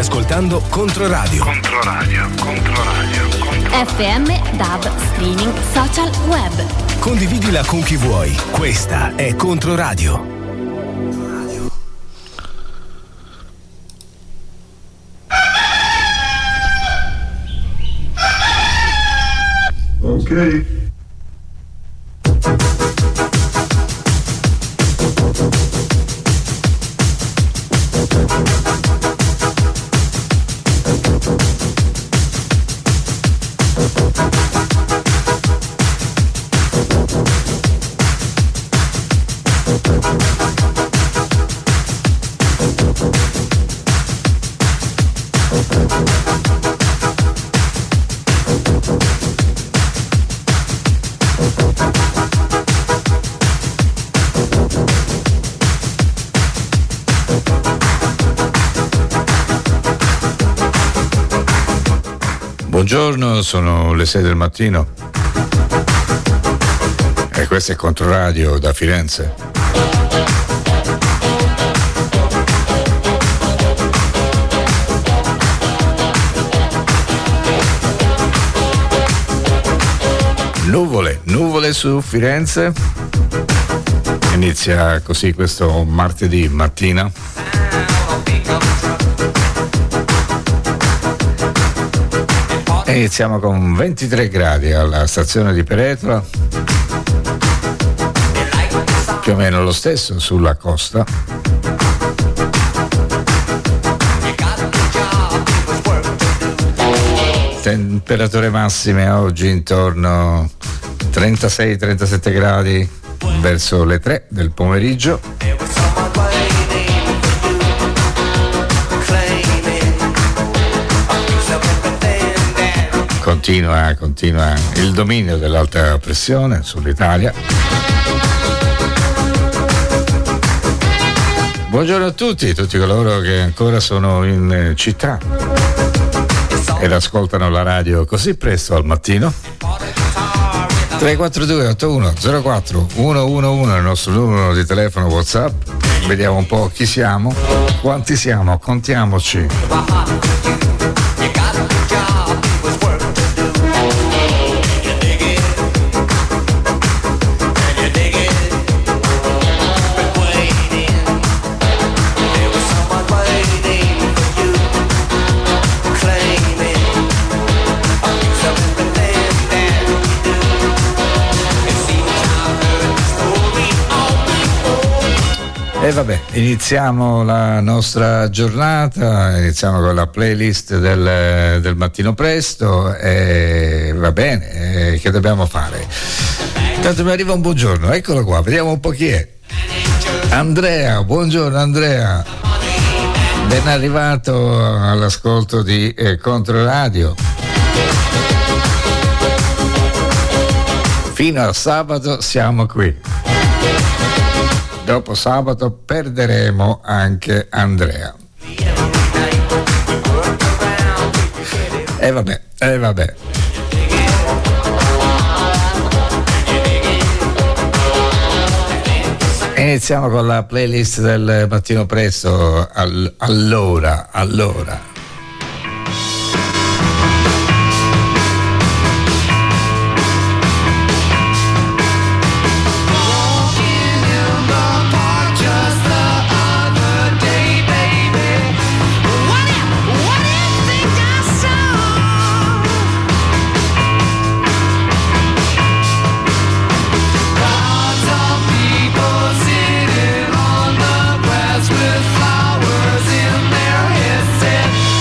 ascoltando Controradio. FM, DAB, streaming, social, web. Condividila con chi vuoi. Questa è Controradio. Ok. Buongiorno, sono le 6 del mattino e questo è Controradio da Firenze. Nuvole su Firenze. Inizia così questo martedì mattina. E iniziamo con 23 gradi alla stazione di Peretola, più o meno lo stesso sulla costa. Temperature massime oggi intorno 36-37 gradi verso le 3 del pomeriggio. Continua il dominio dell'alta pressione sull'Italia. Buongiorno a tutti coloro che ancora sono in città ed ascoltano la radio così presto al mattino. 342 81 04 111 è il nostro numero di telefono WhatsApp. Vediamo un po' chi siamo, quanti siamo, contiamoci. E vabbè, iniziamo la nostra giornata, iniziamo con la playlist del mattino presto e va bene, che dobbiamo fare? Intanto mi arriva un buongiorno, eccolo qua, vediamo un po' chi è. Andrea, buongiorno Andrea, ben arrivato all'ascolto di Controradio. Fino a sabato siamo qui. Dopo sabato perderemo anche Andrea. E vabbè. Iniziamo con la playlist del mattino presto. Allora. With flowers in their heads.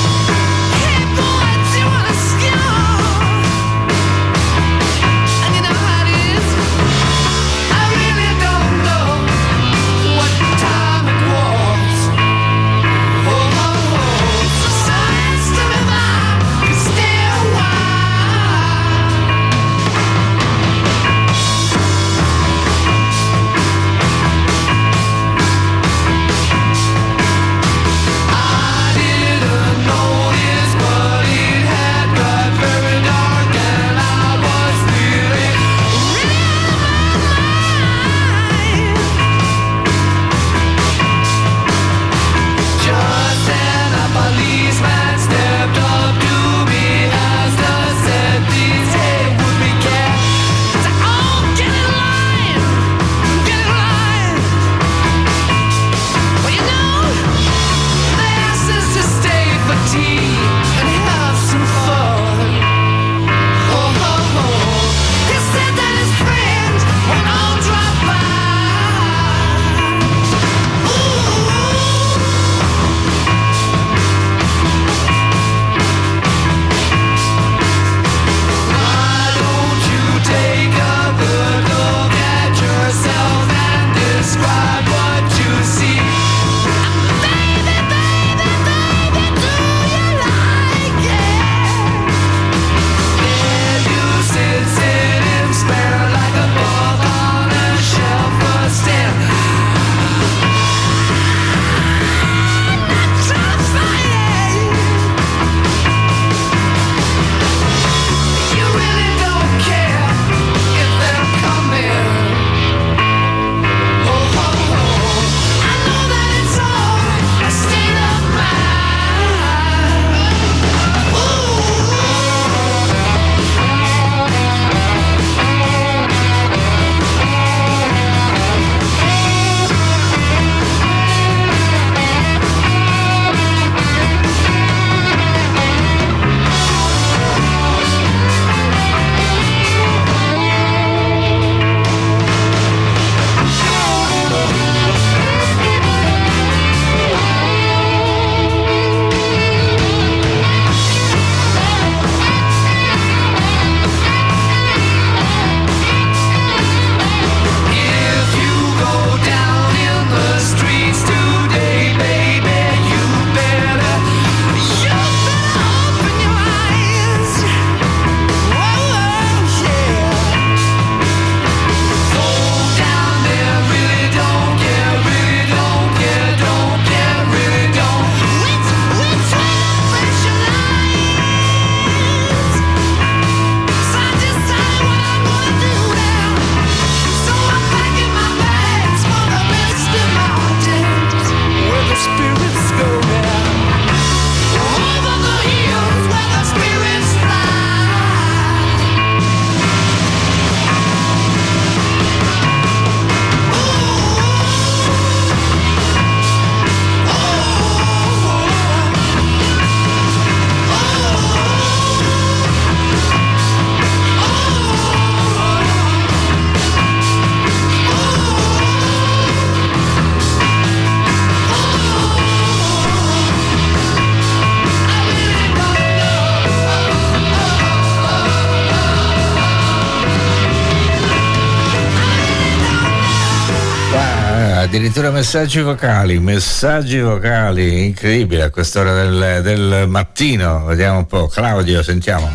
addirittura messaggi vocali, incredibile a quest'ora del mattino. Vediamo un po', Claudio, sentiamo.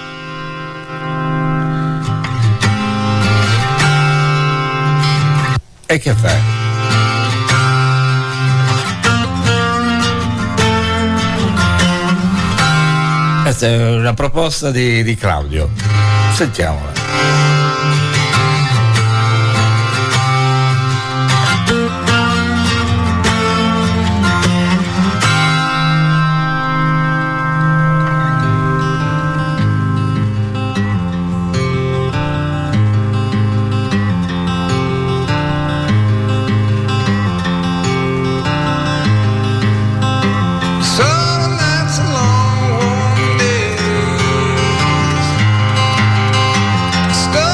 E che fai? Questa è una proposta di Claudio, sentiamola. Stuck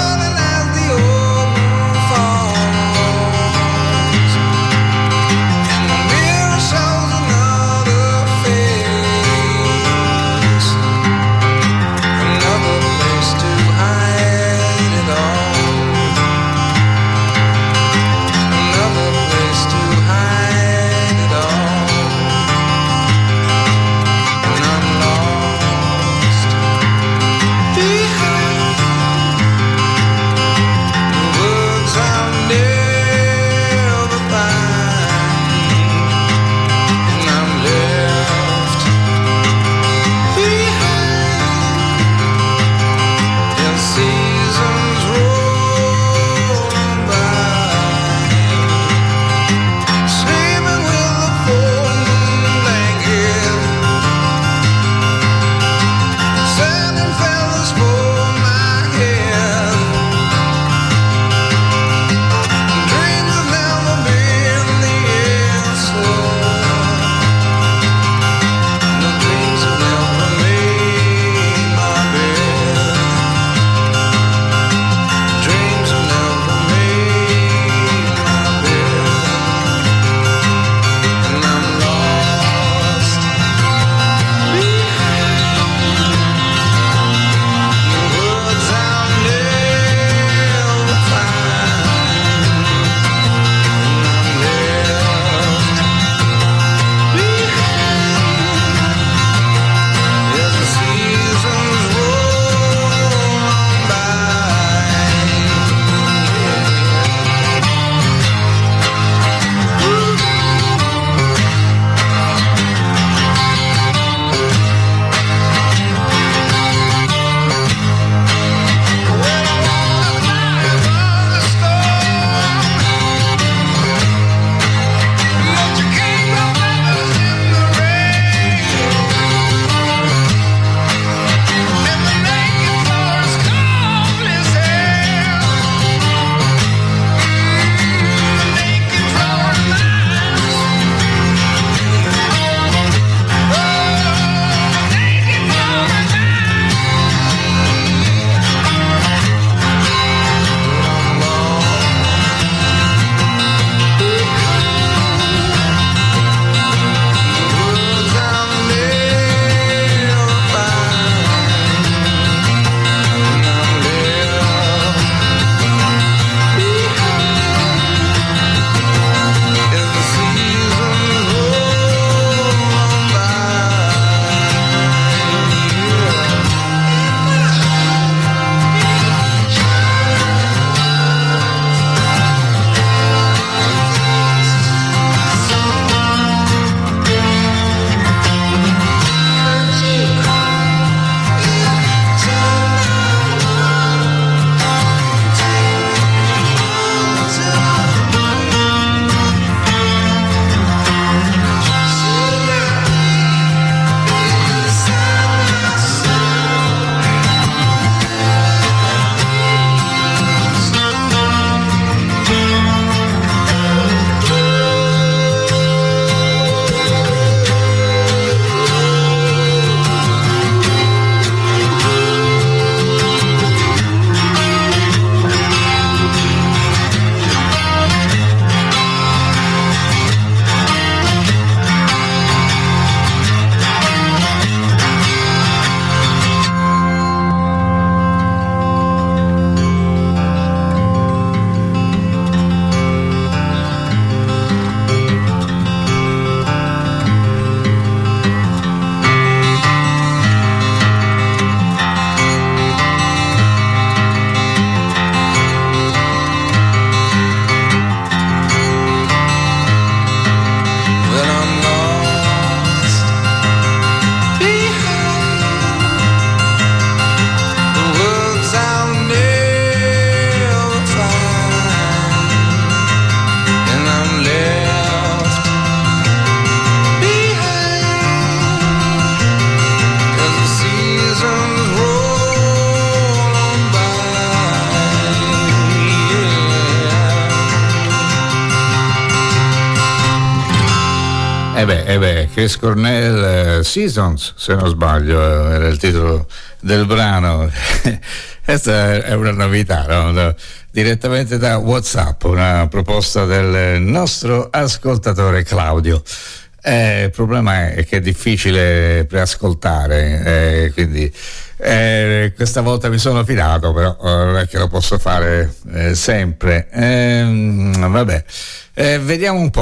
Chris Cornell, Seasons, se non sbaglio, era il titolo del brano. Questa è una novità, no? Direttamente da WhatsApp, una proposta del nostro ascoltatore Claudio. Il problema è che è difficile preascoltare, quindi questa volta mi sono fidato, però non è che lo posso fare sempre. Vabbè. Vediamo un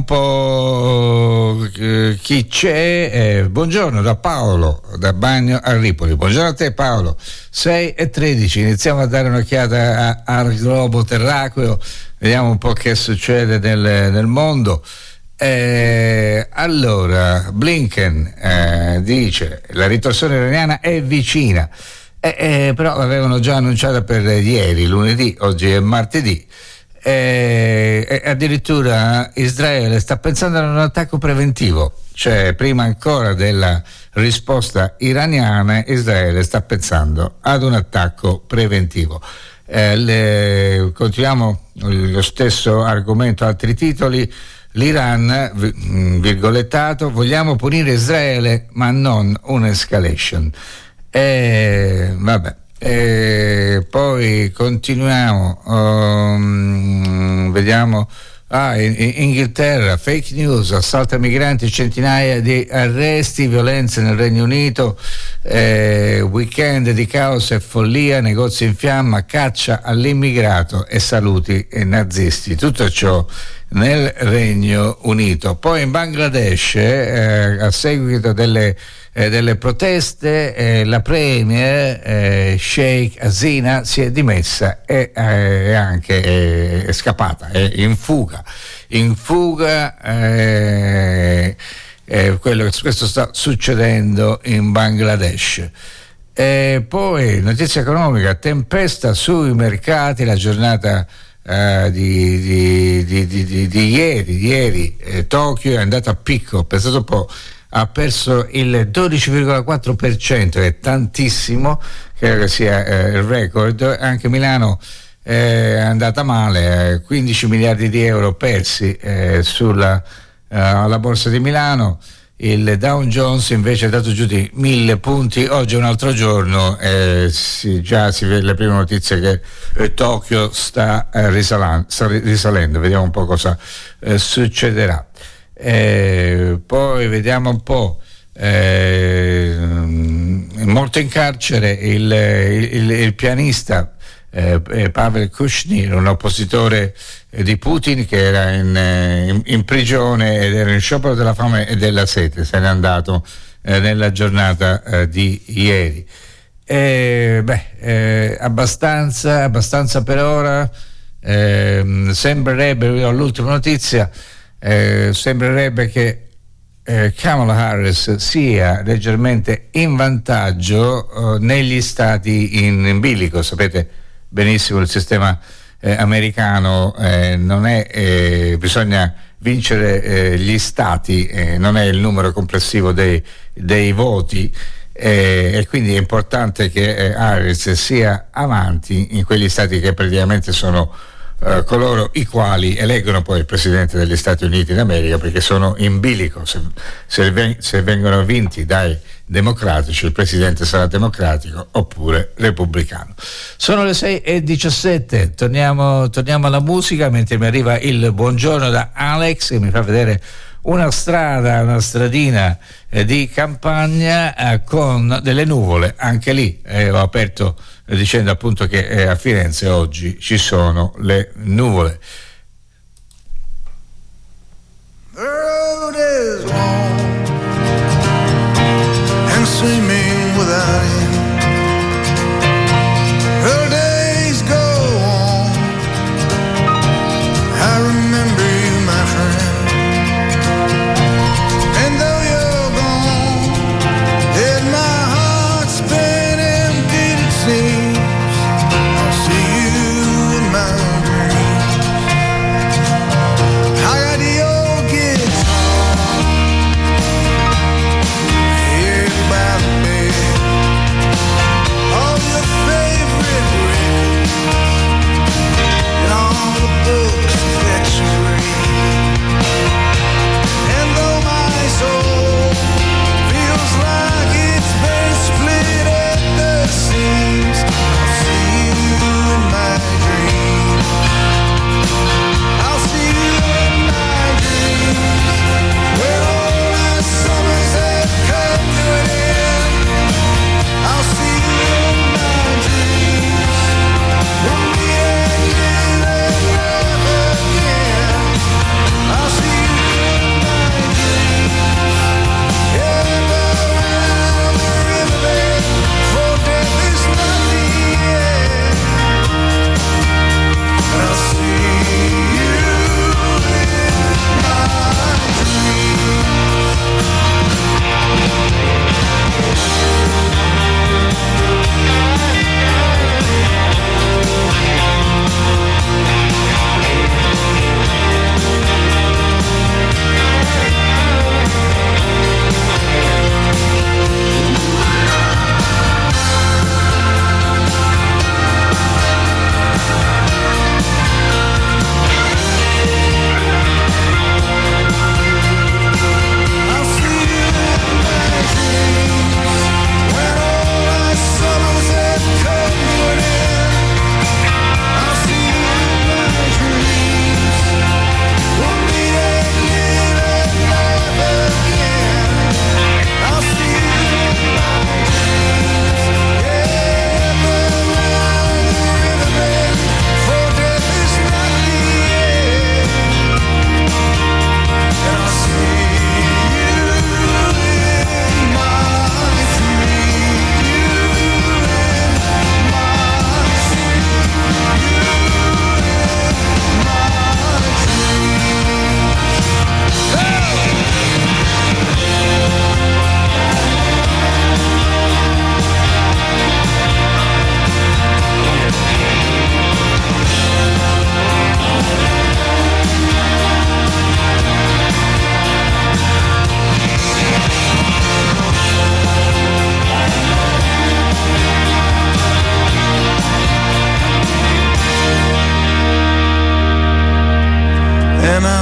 po' chi c'è. Buongiorno da Paolo, da Bagno a Ripoli. Buongiorno a te Paolo. 6:13, iniziamo a dare un'occhiata al globo terracqueo, vediamo un po' che succede nel mondo. Allora, Blinken dice la ritorsione iraniana è vicina, però l'avevano già annunciata per ieri, lunedì, oggi è martedì. Addirittura Israele sta pensando ad un attacco preventivo, cioè prima ancora della risposta iraniana Israele sta pensando ad un attacco preventivo. Continuiamo lo stesso argomento, altri titoli. L'Iran, virgolettato, vogliamo punire Israele ma non un'escalation. Vabbè. Poi continuiamo, vediamo. In Inghilterra, fake news, assalto ai migranti, centinaia di arresti, violenze nel Regno Unito, weekend di caos e follia, negozi in fiamma, caccia all'immigrato e saluti nazisti. Tutto ciò nel Regno Unito. Poi in Bangladesh, a seguito delle proteste, la premier Sheikh Hasina si è dimessa e anche è scappata, è in fuga. Questo sta succedendo in Bangladesh. Poi notizia economica, tempesta sui mercati, la giornata di ieri, Tokyo è andata a picco, pensate un po', ha perso il 12,4%, è tantissimo, credo che sia il record. Anche Milano è andata male, 15 miliardi di euro persi alla borsa di Milano. Il Dow Jones invece è dato giù di 1000 punti. Oggi è un altro giorno, già si vede le prime notizie che Tokyo sta risalendo. Vediamo un po' cosa succederà. Poi vediamo un po', molto in carcere il pianista Pavel Kushner, un oppositore di Putin che era in prigione ed era in sciopero della fame e della sete, se n'è andato nella giornata di ieri. Abbastanza per ora. Sembrerebbe, l'ultima notizia, sembrerebbe che Kamala Harris sia leggermente in vantaggio negli stati in bilico. Sapete benissimo il sistema americano non è, bisogna vincere gli stati, non è il numero complessivo dei voti, e quindi è importante che Harris sia avanti in quegli stati che praticamente sono coloro i quali eleggono poi il presidente degli Stati Uniti d'America, perché sono in bilico. Se vengono vinti dai democratici, il presidente sarà democratico oppure repubblicano. Sono le 6:17, torniamo alla musica, mentre mi arriva il buongiorno da Alex che mi fa vedere una stradina di campagna con delle nuvole. Anche lì ho aperto dicendo appunto che a Firenze oggi ci sono le nuvole. The road is long and seeming without end. The days go on. I remember you, my friend. And though you're gone, did my heart spin empty, it seems. I'll see you in my dreams. I got the old guitar here by the bed.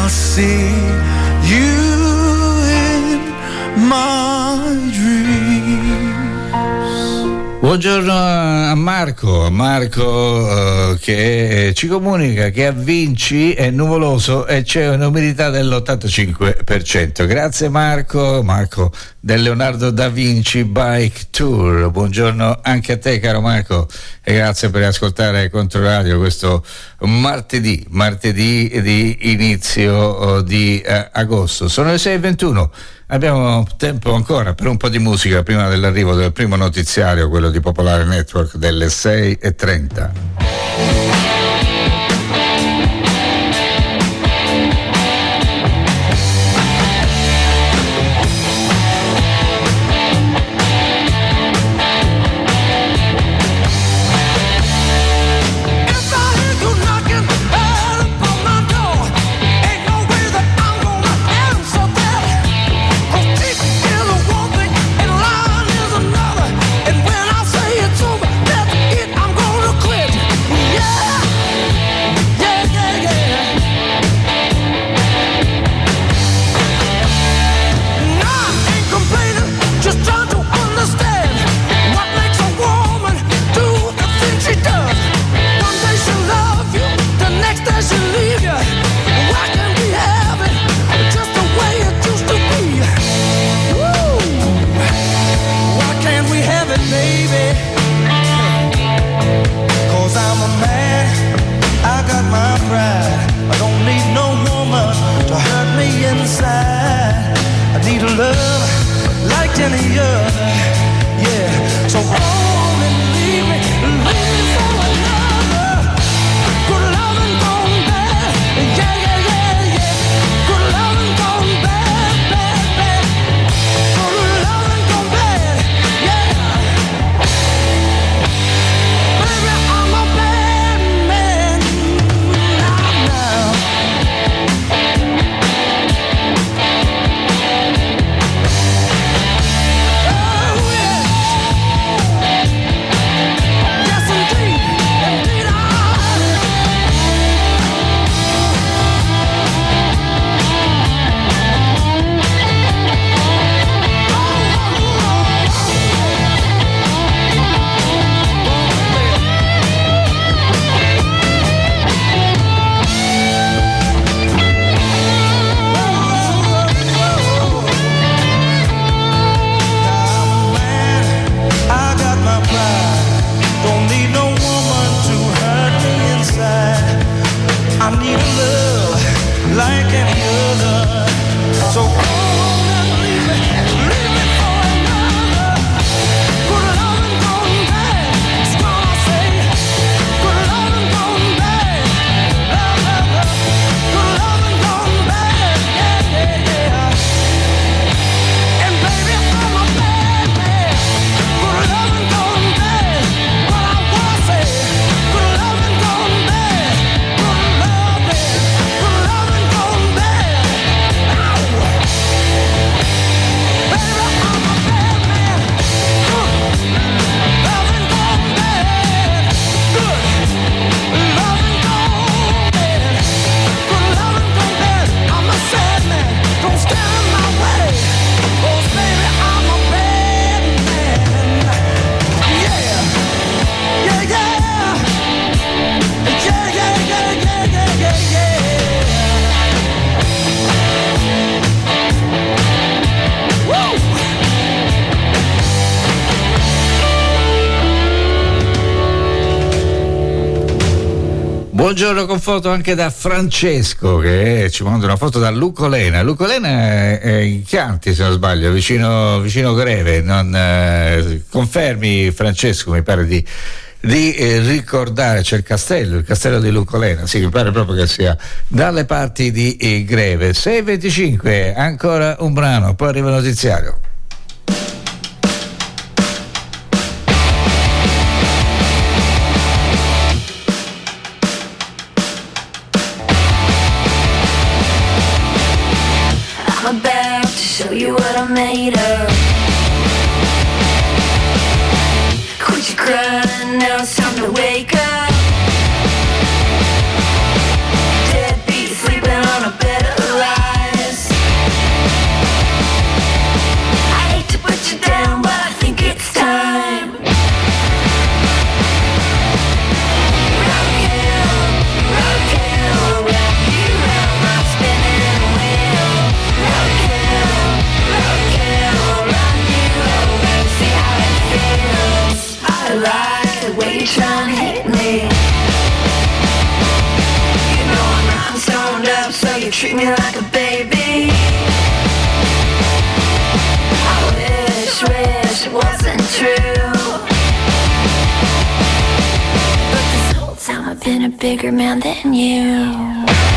I see you in my dreams. Buongiorno a Marco che ci comunica che a Vinci è nuvoloso e c'è un'umidità dell'85%. Grazie Marco del Leonardo da Vinci Bike Tour. Buongiorno anche a te caro Marco e grazie per ascoltare Controradio questo martedì di inizio di agosto. Sono le 6:21. Abbiamo tempo ancora per un po' di musica prima dell'arrivo del primo notiziario, quello di Popolare Network delle 6:30. Buongiorno con foto anche da Francesco che ci manda una foto da Lucolena. Lucolena è in Chianti se non sbaglio, vicino Greve. Confermi Francesco, mi pare di ricordare, c'è il castello di Lucolena, sì, mi pare proprio che sia dalle parti di Greve. 6:25, ancora un brano, poi arriva il notiziario. Show you what I'm made of. Quit your crying, now it's time to wake up. Deadbeat sleeping on a bed of try and hate me. You know I'm not stoned up, so you treat me like a baby. I wish it wasn't true, but this whole time I've been a bigger man than you.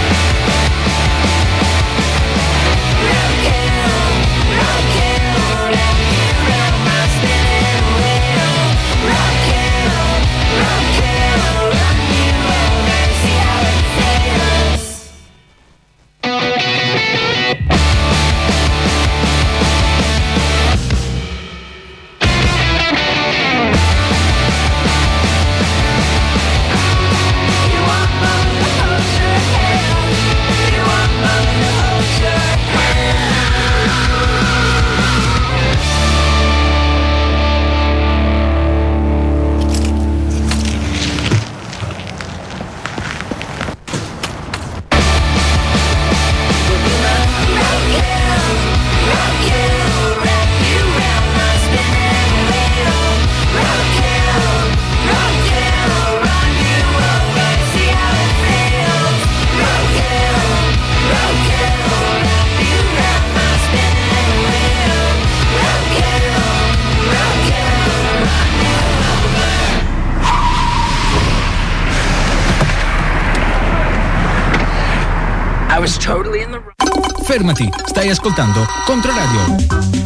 Fermati, stai ascoltando Controradio.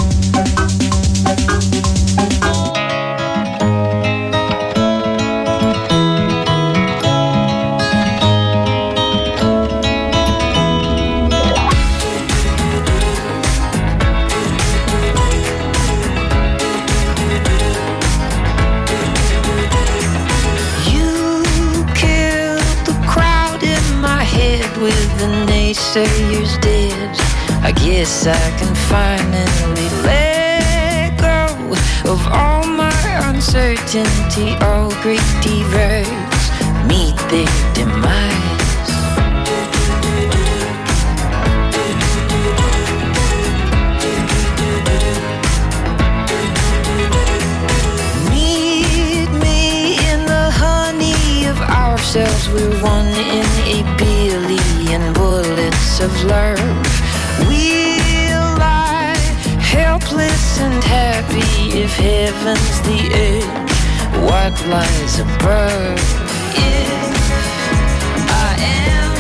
With the naysayers dead, I guess I can finally let go of all my uncertainty. All great divers meet their demise. Meet me in the honey of ourselves. We're one in a billion bullets of love. We'll lie helpless and happy if heaven's the edge. What lies above? If I am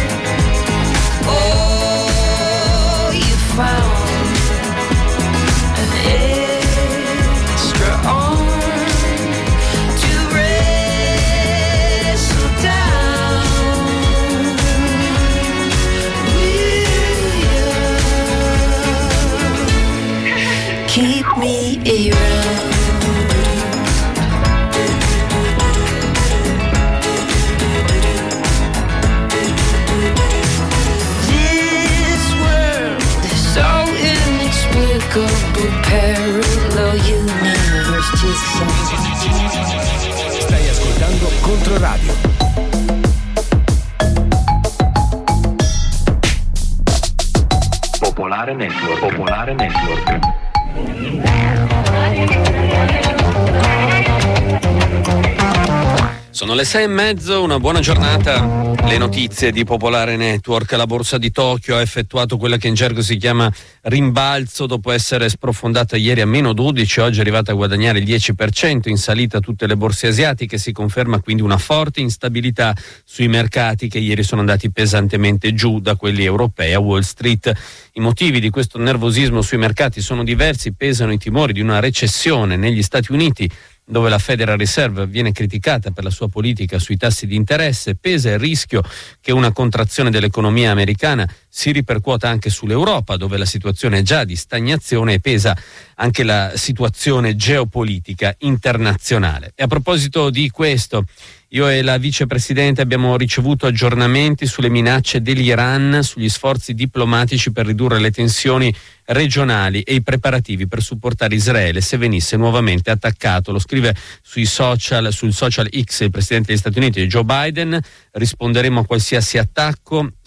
all you found, an extra arm to wrestle down. Keep me around. This world is so inexplicable, parallel universe just Stai ascoltando Controradio. Popolare Network. Popolare Network. Sono le 6:30, una buona giornata. Le notizie di Popolare Network. La borsa di Tokyo ha effettuato quella che in gergo si chiama rimbalzo dopo essere sprofondata ieri a -12, oggi è arrivata a guadagnare il 10%, in salita tutte le borse asiatiche, si conferma quindi una forte instabilità sui mercati che ieri sono andati pesantemente giù da quelli europei a Wall Street. I motivi di questo nervosismo sui mercati sono diversi, pesano i timori di una recessione negli Stati Uniti, dove la Federal Reserve viene criticata per la sua politica sui tassi di interesse, pesa il rischio che una contrazione dell'economia americana si ripercuota anche sull'Europa, dove la situazione è già di stagnazione, e pesa anche la situazione geopolitica internazionale. E a proposito di questo, io e la vicepresidente abbiamo ricevuto aggiornamenti sulle minacce dell'Iran, sugli sforzi diplomatici per ridurre le tensioni regionali e i preparativi per supportare Israele se venisse nuovamente attaccato. Lo scrive sul social X il presidente degli Stati Uniti, Joe Biden. Risponderemo a qualsiasi attacco,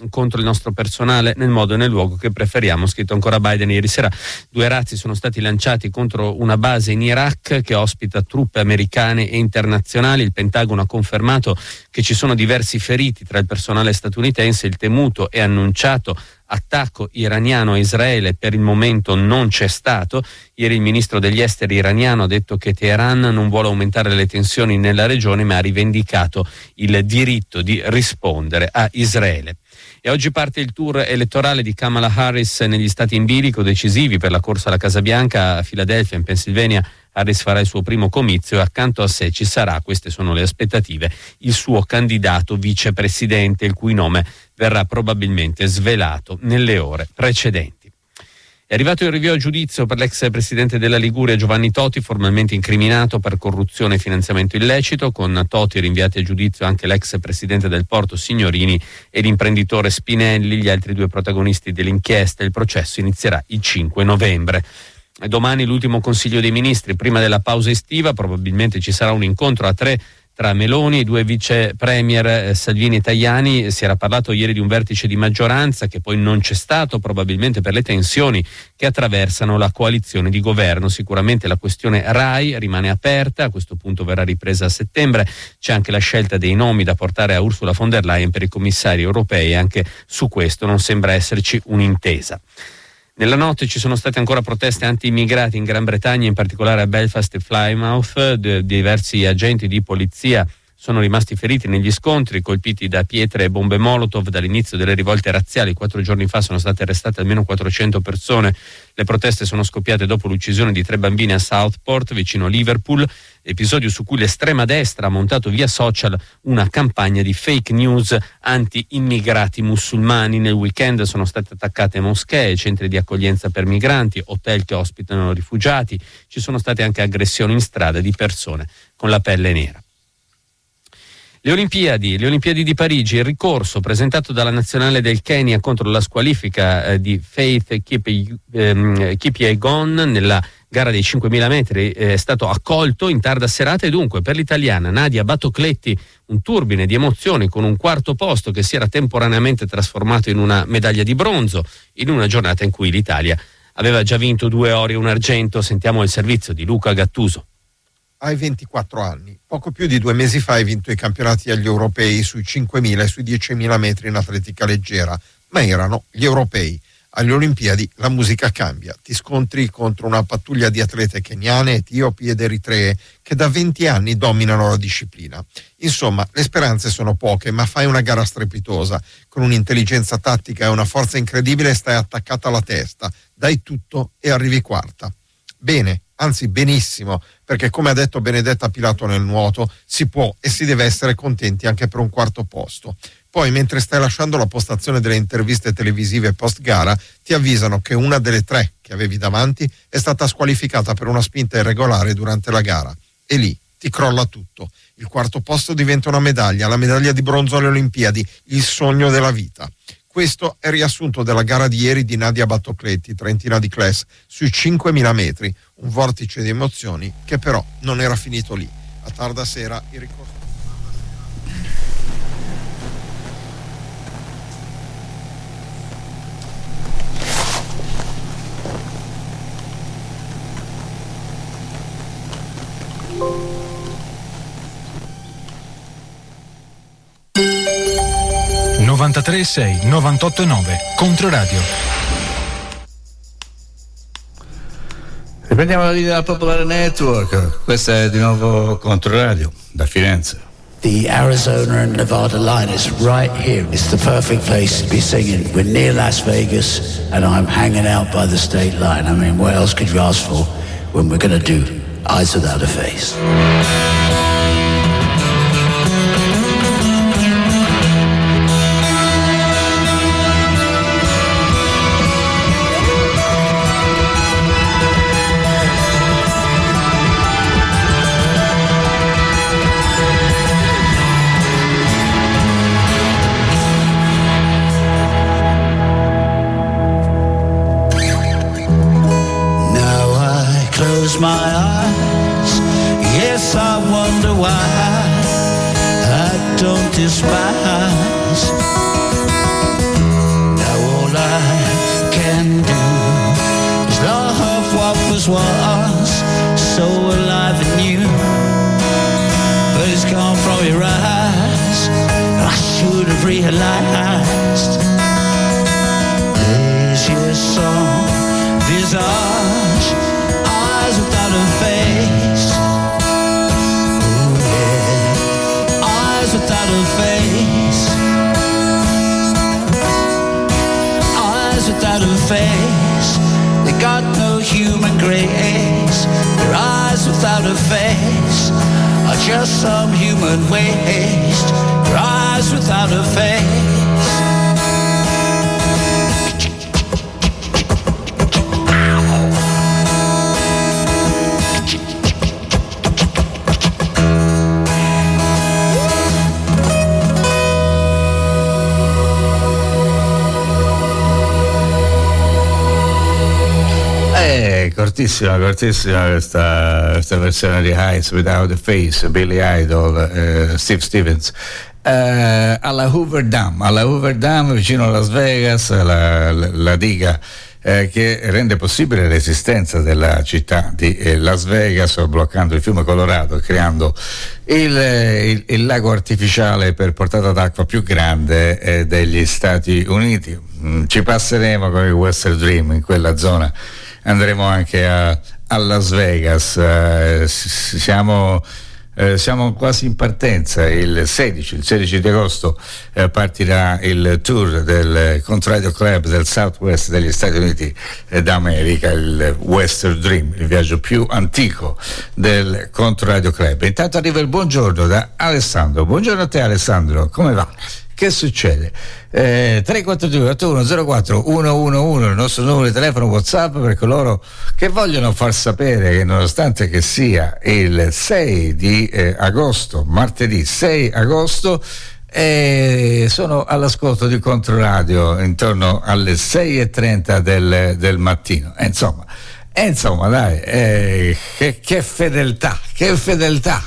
contro il nostro personale nel modo e nel luogo che preferiamo, scritto ancora Biden ieri sera. 2 razzi sono stati lanciati contro una base in Iraq che ospita truppe americane e internazionali. Il Pentagono ha confermato che ci sono diversi feriti tra il personale statunitense. Il temuto e annunciato attacco iraniano a Israele per il momento non c'è stato. Ieri il ministro degli esteri iraniano ha detto che Teheran non vuole aumentare le tensioni nella regione, ma ha rivendicato il diritto di rispondere a Israele. E oggi parte il tour elettorale di Kamala Harris negli stati in bilico decisivi per la corsa alla Casa Bianca. A Philadelphia, in Pennsylvania, Harris farà il suo primo comizio e accanto a sé ci sarà, queste sono le aspettative, il suo candidato vicepresidente, il cui nome verrà probabilmente svelato nelle ore precedenti. È arrivato il rinvio a giudizio per l'ex presidente della Liguria Giovanni Toti, formalmente incriminato per corruzione e finanziamento illecito. Con Toti rinviati a giudizio anche l'ex presidente del Porto Signorini e l'imprenditore Spinelli, gli altri 2 protagonisti dell'inchiesta. Il processo inizierà il 5 novembre. Domani l'ultimo Consiglio dei Ministri, prima della pausa estiva. Probabilmente ci sarà un incontro a 3 tra Meloni e i 2 vice premier Salvini e Tajani. Si era parlato ieri di un vertice di maggioranza che poi non c'è stato, probabilmente per le tensioni che attraversano la coalizione di governo. Sicuramente la questione RAI rimane aperta, a questo punto verrà ripresa a settembre. C'è anche la scelta dei nomi da portare a Ursula von der Leyen per i commissari europei e anche su questo non sembra esserci un'intesa. Nella notte ci sono state ancora proteste anti-immigrati in Gran Bretagna, in particolare a Belfast e Plymouth. Diversi agenti di polizia sono rimasti feriti negli scontri, colpiti da pietre e bombe Molotov. Dall'inizio delle rivolte razziali 4 giorni fa sono state arrestate almeno 400 persone. Le proteste sono scoppiate dopo l'uccisione di 3 bambini a Southport, vicino Liverpool, episodio su cui l'estrema destra ha montato via social una campagna di fake news anti-immigrati musulmani. Nel weekend sono state attaccate moschee, centri di accoglienza per migranti, hotel che ospitano rifugiati. Ci sono state anche aggressioni in strada di persone con la pelle nera. Le Olimpiadi di Parigi, il ricorso presentato dalla nazionale del Kenya contro la squalifica di Faith Kipyegon nella gara dei 5.000 metri è stato accolto in tarda serata e dunque per l'italiana Nadia Battocletti un turbine di emozioni con un 4º posto che si era temporaneamente trasformato in una medaglia di bronzo in una giornata in cui l'Italia aveva già vinto 2 ori e un argento. Sentiamo il servizio di Luca Gattuso. Hai 24 anni, poco più di 2 mesi fa hai vinto i campionati agli europei sui 5.000 e sui 10.000 metri in atletica leggera, ma erano gli europei. Alle Olimpiadi la musica cambia, ti scontri contro una pattuglia di atlete keniane, etiopi ed eritree che da 20 anni dominano la disciplina. Insomma, le speranze sono poche, ma fai una gara strepitosa, con un'intelligenza tattica e una forza incredibile stai attaccata alla testa, dai tutto e arrivi quarta. Bene, anzi benissimo, perché come ha detto Benedetta Pilato nel nuoto, si può e si deve essere contenti anche per un 4º posto. Poi, mentre stai lasciando la postazione delle interviste televisive post gara, ti avvisano che una delle 3 che avevi davanti è stata squalificata per una spinta irregolare durante la gara. E lì ti crolla tutto. Il 4º posto diventa una medaglia, la medaglia di bronzo alle Olimpiadi, il sogno della vita. Questo è il riassunto della gara di ieri di Nadia Battocletti, trentina di classe, sui 5.000 metri, un vortice di emozioni che però non era finito lì. A tarda sera il ricorso. (93.6) 98.9 Controradio. Riprendiamo la linea della Popolare Network. Questa è di nuovo Controradio da Firenze. The Arizona and Nevada line is right here. It's the perfect place to be singing. We're near Las Vegas and I'm hanging out by the state line. I mean, what else could you ask for when we're going to do Eyes Without a Face? My eyes, yes, I wonder why I don't despise always was so alive and new, but it's gone from your eyes. I should have realized. There's your song, visage, eyes without a face. Oh yeah, eyes without a face. Eyes without a face. They got no human grace. Their eyes without a face are just some human waste. Their eyes without a face. Cortissima questa versione di Eyes Without a Face, Billy Idol, Steve Stevens, alla Hoover Dam vicino a Las Vegas, la diga che rende possibile l'esistenza della città di Las Vegas, bloccando il fiume Colorado, creando il lago artificiale per portata d'acqua più grande degli Stati Uniti. Ci passeremo con il Western Dream in quella zona. Andremo anche a Las Vegas, siamo quasi in partenza. Il 16 di agosto partirà il tour del Controradio Club del Southwest degli Stati Uniti d'America, il Western Dream, il viaggio più antico del Controradio Club. Intanto arriva il buongiorno da Alessandro. Buongiorno a te Alessandro, come va? Che succede? 342 8104 111 il nostro numero di telefono WhatsApp per coloro che vogliono far sapere che nonostante che sia il 6 di agosto, martedì 6 agosto, sono all'ascolto di Controradio intorno alle 6:30 del mattino. Insomma dai, che fedeltà, che fedeltà.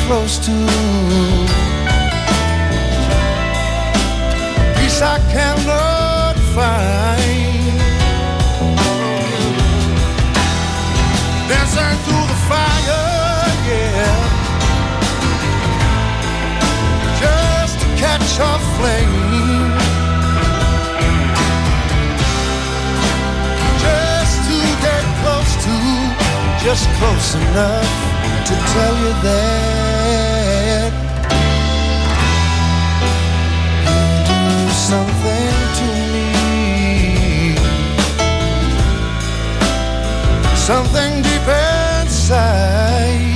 close to. Peace I cannot find. Dancing through the fire, yeah, just to catch a flame, just to get close to, just close enough to tell you that you do something to me, something deep inside.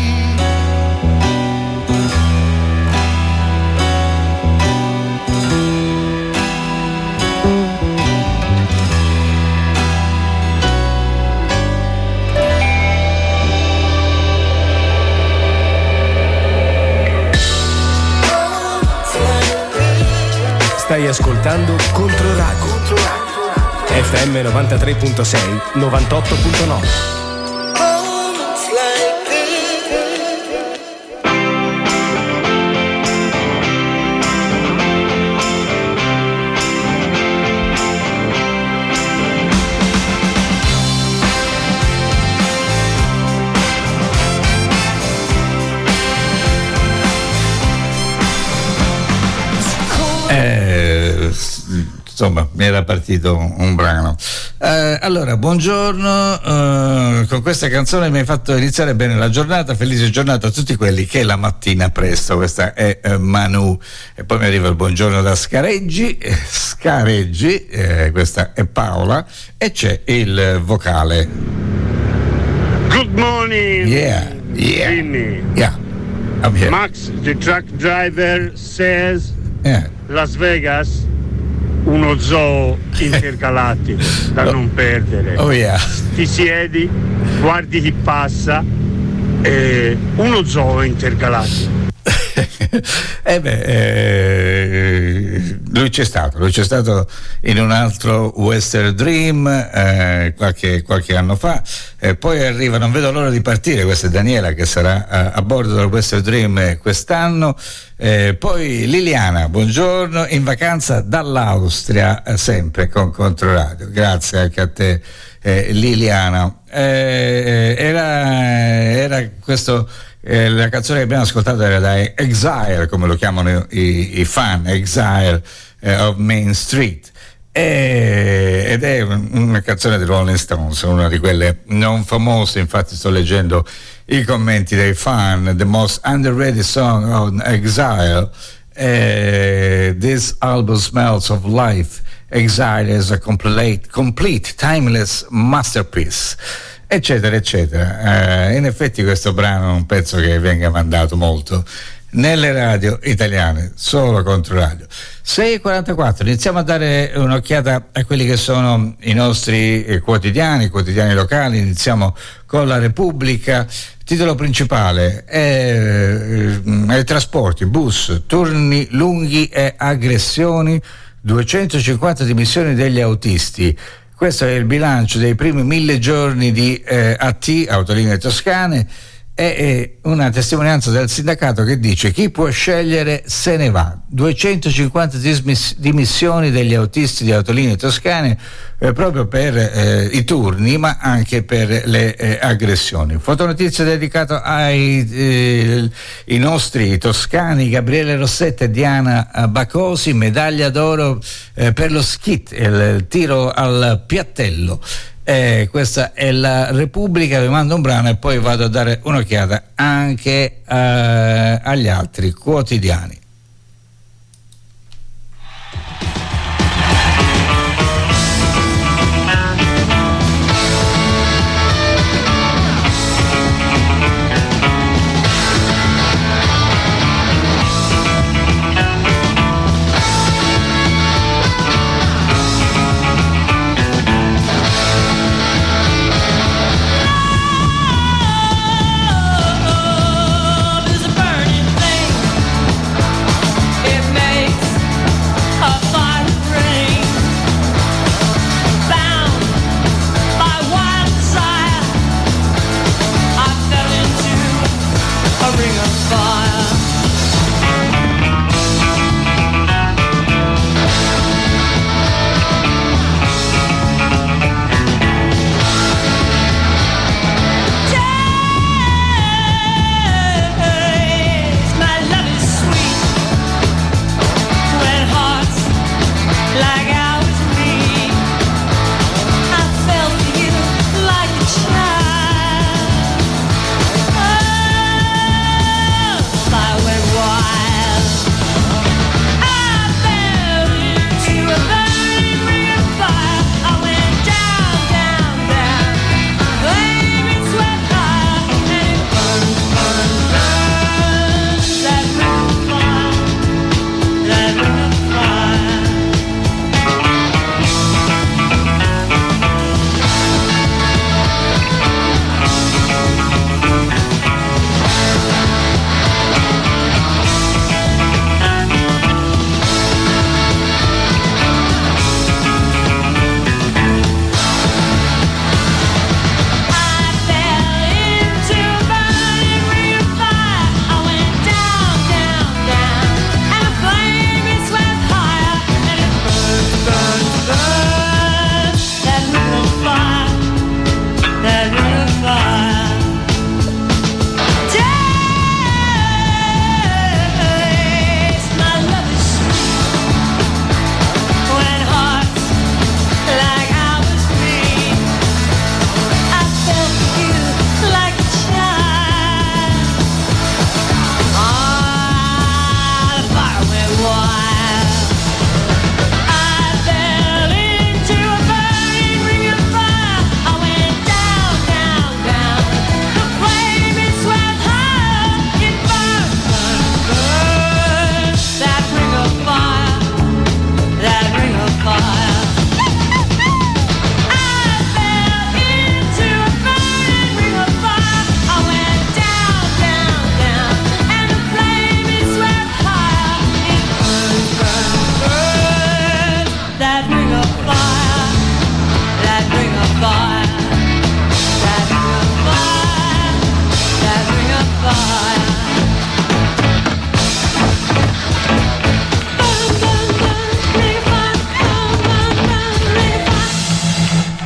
Stai ascoltando Controradio. FM 93.6, 98.9. Insomma, mi era partito un brano. Allora, buongiorno, con questa canzone mi hai fatto iniziare bene la giornata. Felice giornata a tutti quelli che la mattina presto. Questa è Manu. E poi mi arriva il buongiorno da Scareggi, questa è Paola, e c'è il vocale. Good morning. Yeah. Jimmy. Yeah. I'm here. Max, the truck driver, says Yeah. Las Vegas, uno zoo intergalattico da non perdere. Oh yeah. Ti siedi, guardi chi passa, uno zoo intergalattico. Lui c'è stato in un altro Western Dream qualche anno fa, poi arriva, non vedo l'ora di partire, questa è Daniela che sarà a bordo del Western Dream quest'anno, poi Liliana, buongiorno, in vacanza dall'Austria, sempre con Controradio, grazie anche a te Liliana. Era questo. La canzone che abbiamo ascoltato era da Exile, come lo chiamano i fan, Exile of Main Street, ed è una canzone dei Rolling Stones, una di quelle non famose. Infatti sto leggendo i commenti dei fan. The most underrated song on Exile, this album smells of life. Exile is a complete timeless masterpiece, eccetera eccetera. In effetti questo brano è un pezzo che venga mandato molto nelle radio italiane, solo Controradio. 6:44, iniziamo a dare un'occhiata a quelli che sono i nostri quotidiani locali. Iniziamo con la Repubblica. Titolo principale è trasporti, bus, turni lunghi e aggressioni, 250 dimissioni degli autisti. Questo è il bilancio dei primi 1000 giorni di AT, Autolinee Toscane, e una testimonianza del sindacato che dice: chi può scegliere se ne va. 250 dimissioni degli autisti di Autolinee Toscane, proprio per i turni, ma anche per le aggressioni. Fotonotizia dedicato ai nostri toscani Gabriele Rossetta e Diana Bacosi, medaglia d'oro per lo skeet, il tiro al piattello. Questa è la Repubblica. Vi mando un brano e poi vado a dare un'occhiata anche agli altri quotidiani.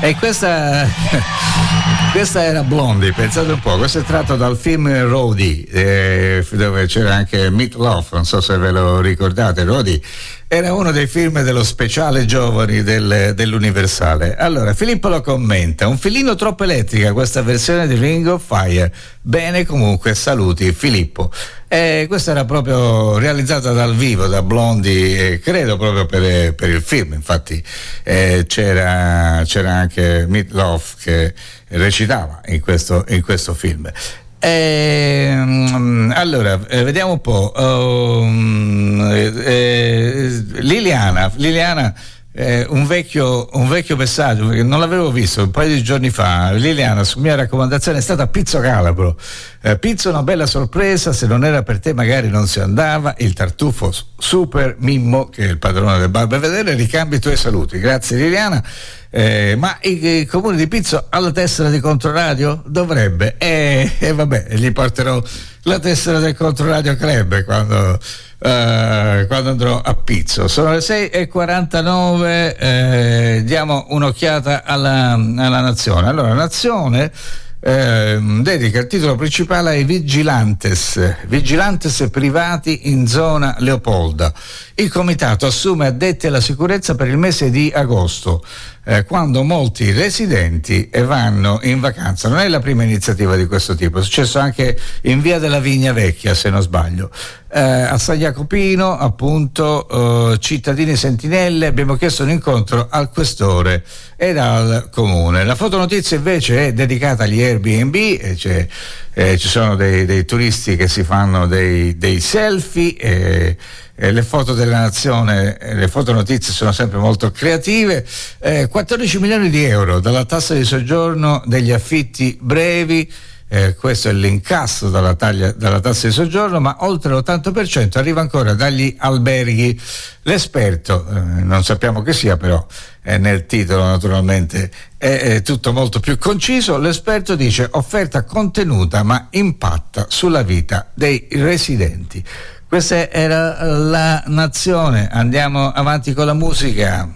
E questa era Blondie, pensate un po', questo è tratto dal film Roadie, dove c'era anche Meat Loaf, non so se ve lo ricordate. Roadie era uno dei film dello speciale giovani dell'Universale. Allora Filippo lo commenta: un filino troppo elettrica questa versione di Ring of Fire. Bene, comunque saluti Filippo. Questa era proprio realizzata dal vivo da Blondie, credo proprio per il film. Infatti c'era anche Meat Loaf che recitava in questo film. Allora vediamo un po'. Liliana, un vecchio messaggio che non l'avevo visto un paio di giorni fa. Liliana, su mia raccomandazione, è stata Pizzo Calabro. Pizzo, una bella sorpresa, se non era per te magari non si andava. Il tartufo super Mimmo, che è il padrone del bar Belvedere. Ricambi i tuoi saluti. Grazie Liliana. Ma il comune di Pizzo ha la tessera di Controradio? Dovrebbe, vabbè, gli porterò la tessera del Controradio Club quando andrò a Pizzo. Sono le 6:49, diamo un'occhiata alla Nazione. Allora, Nazione dedica il titolo principale ai vigilantes privati in zona Leopolda. Il comitato assume addetti alla sicurezza per il mese di agosto, quando molti residenti vanno in vacanza. Non è la prima iniziativa di questo tipo, è successo anche in via della Vigna Vecchia, se non sbaglio. A San Jacopino, appunto, cittadini sentinelle, abbiamo chiesto un incontro al questore ed al comune. La fotonotizia invece è dedicata agli Airbnb, ci sono dei turisti che si fanno dei selfie, le foto della Nazione, le fotonotizie sono sempre molto creative. 14 milioni di euro dalla tassa di soggiorno degli affitti brevi. Questo è l'incasso dalla tassa di soggiorno, ma oltre l'80% arriva ancora dagli alberghi. L'esperto, non sappiamo che sia, però nel titolo naturalmente è tutto molto più conciso. L'esperto dice: offerta contenuta ma impatta sulla vita dei residenti. Questa era la Nazione. Andiamo avanti con la musica.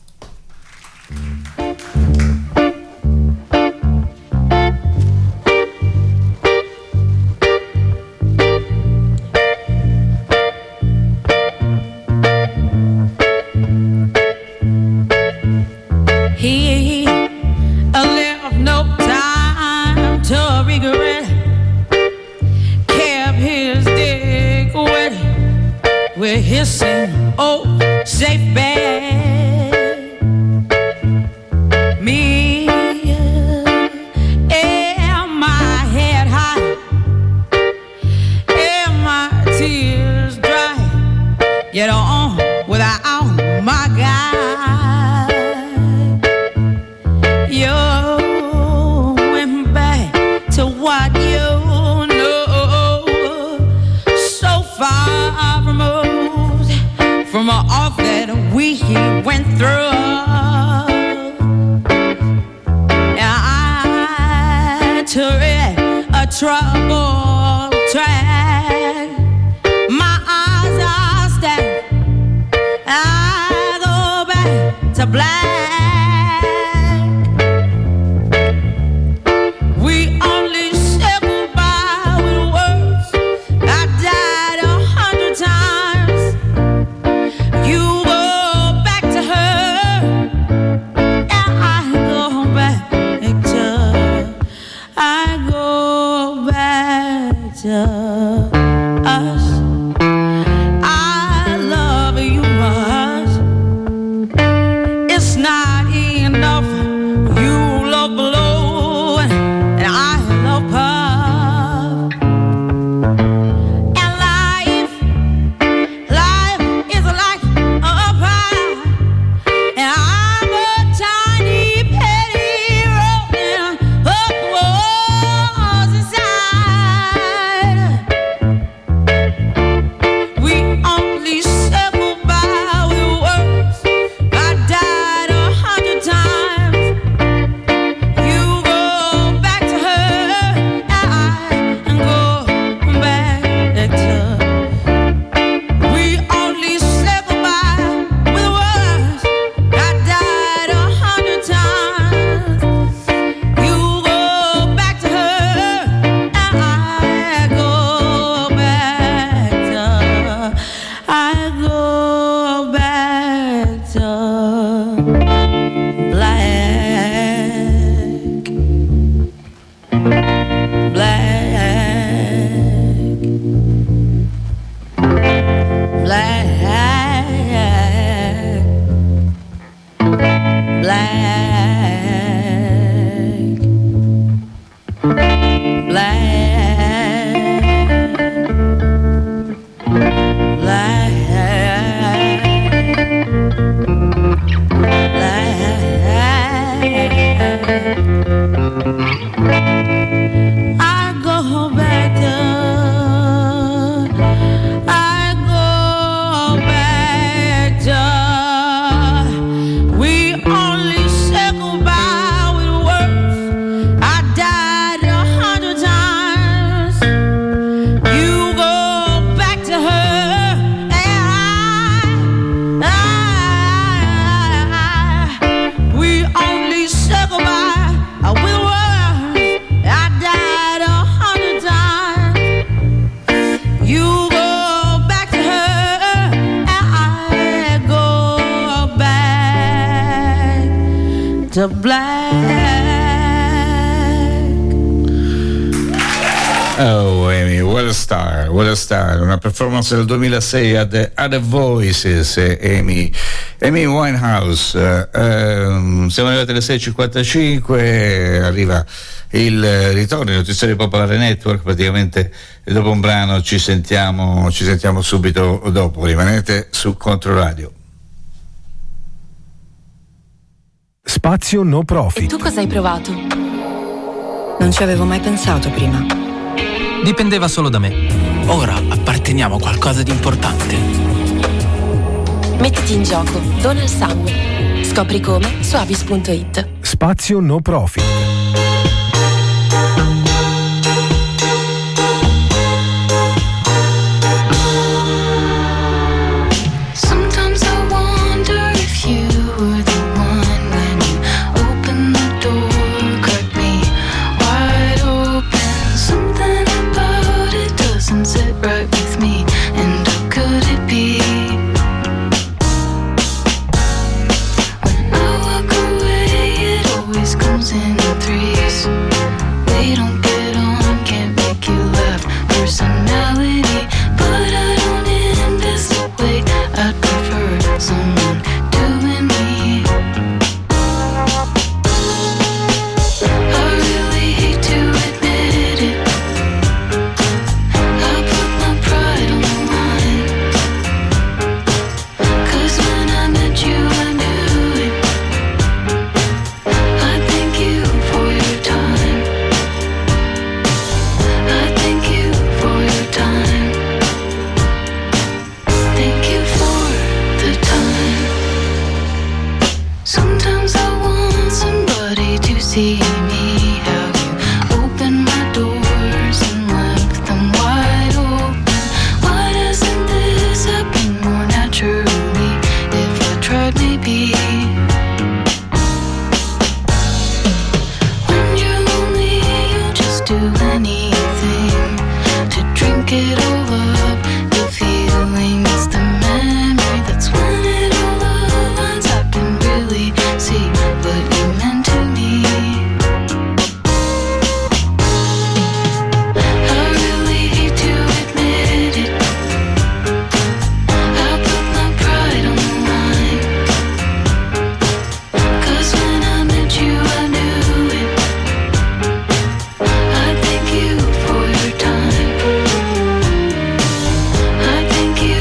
We're hissing, oh, safe bed. Me and my head high, and my tears dry. Get on without my guy. You went back to what you know, so far removed from all that we went through. I tread a troubled track. My eyes are stacked. I go back to black. We only said goodbye with words. I died 100 times. You go back to her, and I go back to us. I love you much. It's not easy. to black. Oh, Amy, what a star, una performance del 2006 ad Other Voices, Amy Winehouse. Siamo arrivati alle 6.55, arriva il ritorno di Notiziari Popolare Network, praticamente dopo un brano ci sentiamo subito dopo, rimanete su Controradio. Spazio no profit. E tu cosa hai provato? Non ci avevo mai pensato prima. Dipendeva solo da me. Ora apparteniamo a qualcosa di importante. Mettiti in gioco, dona il sangue. Scopri come su avis.it. Spazio no profit.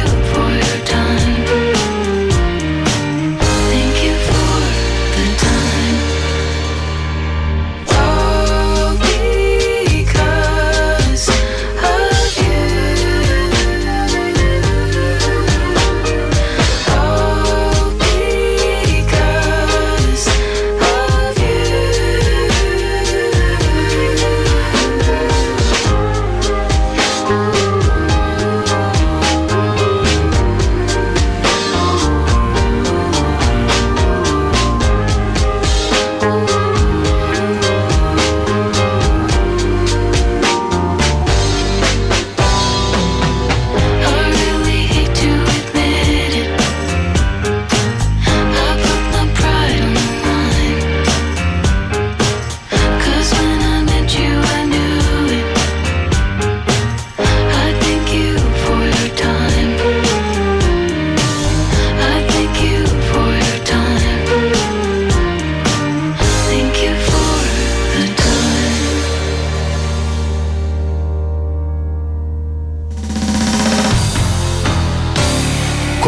The time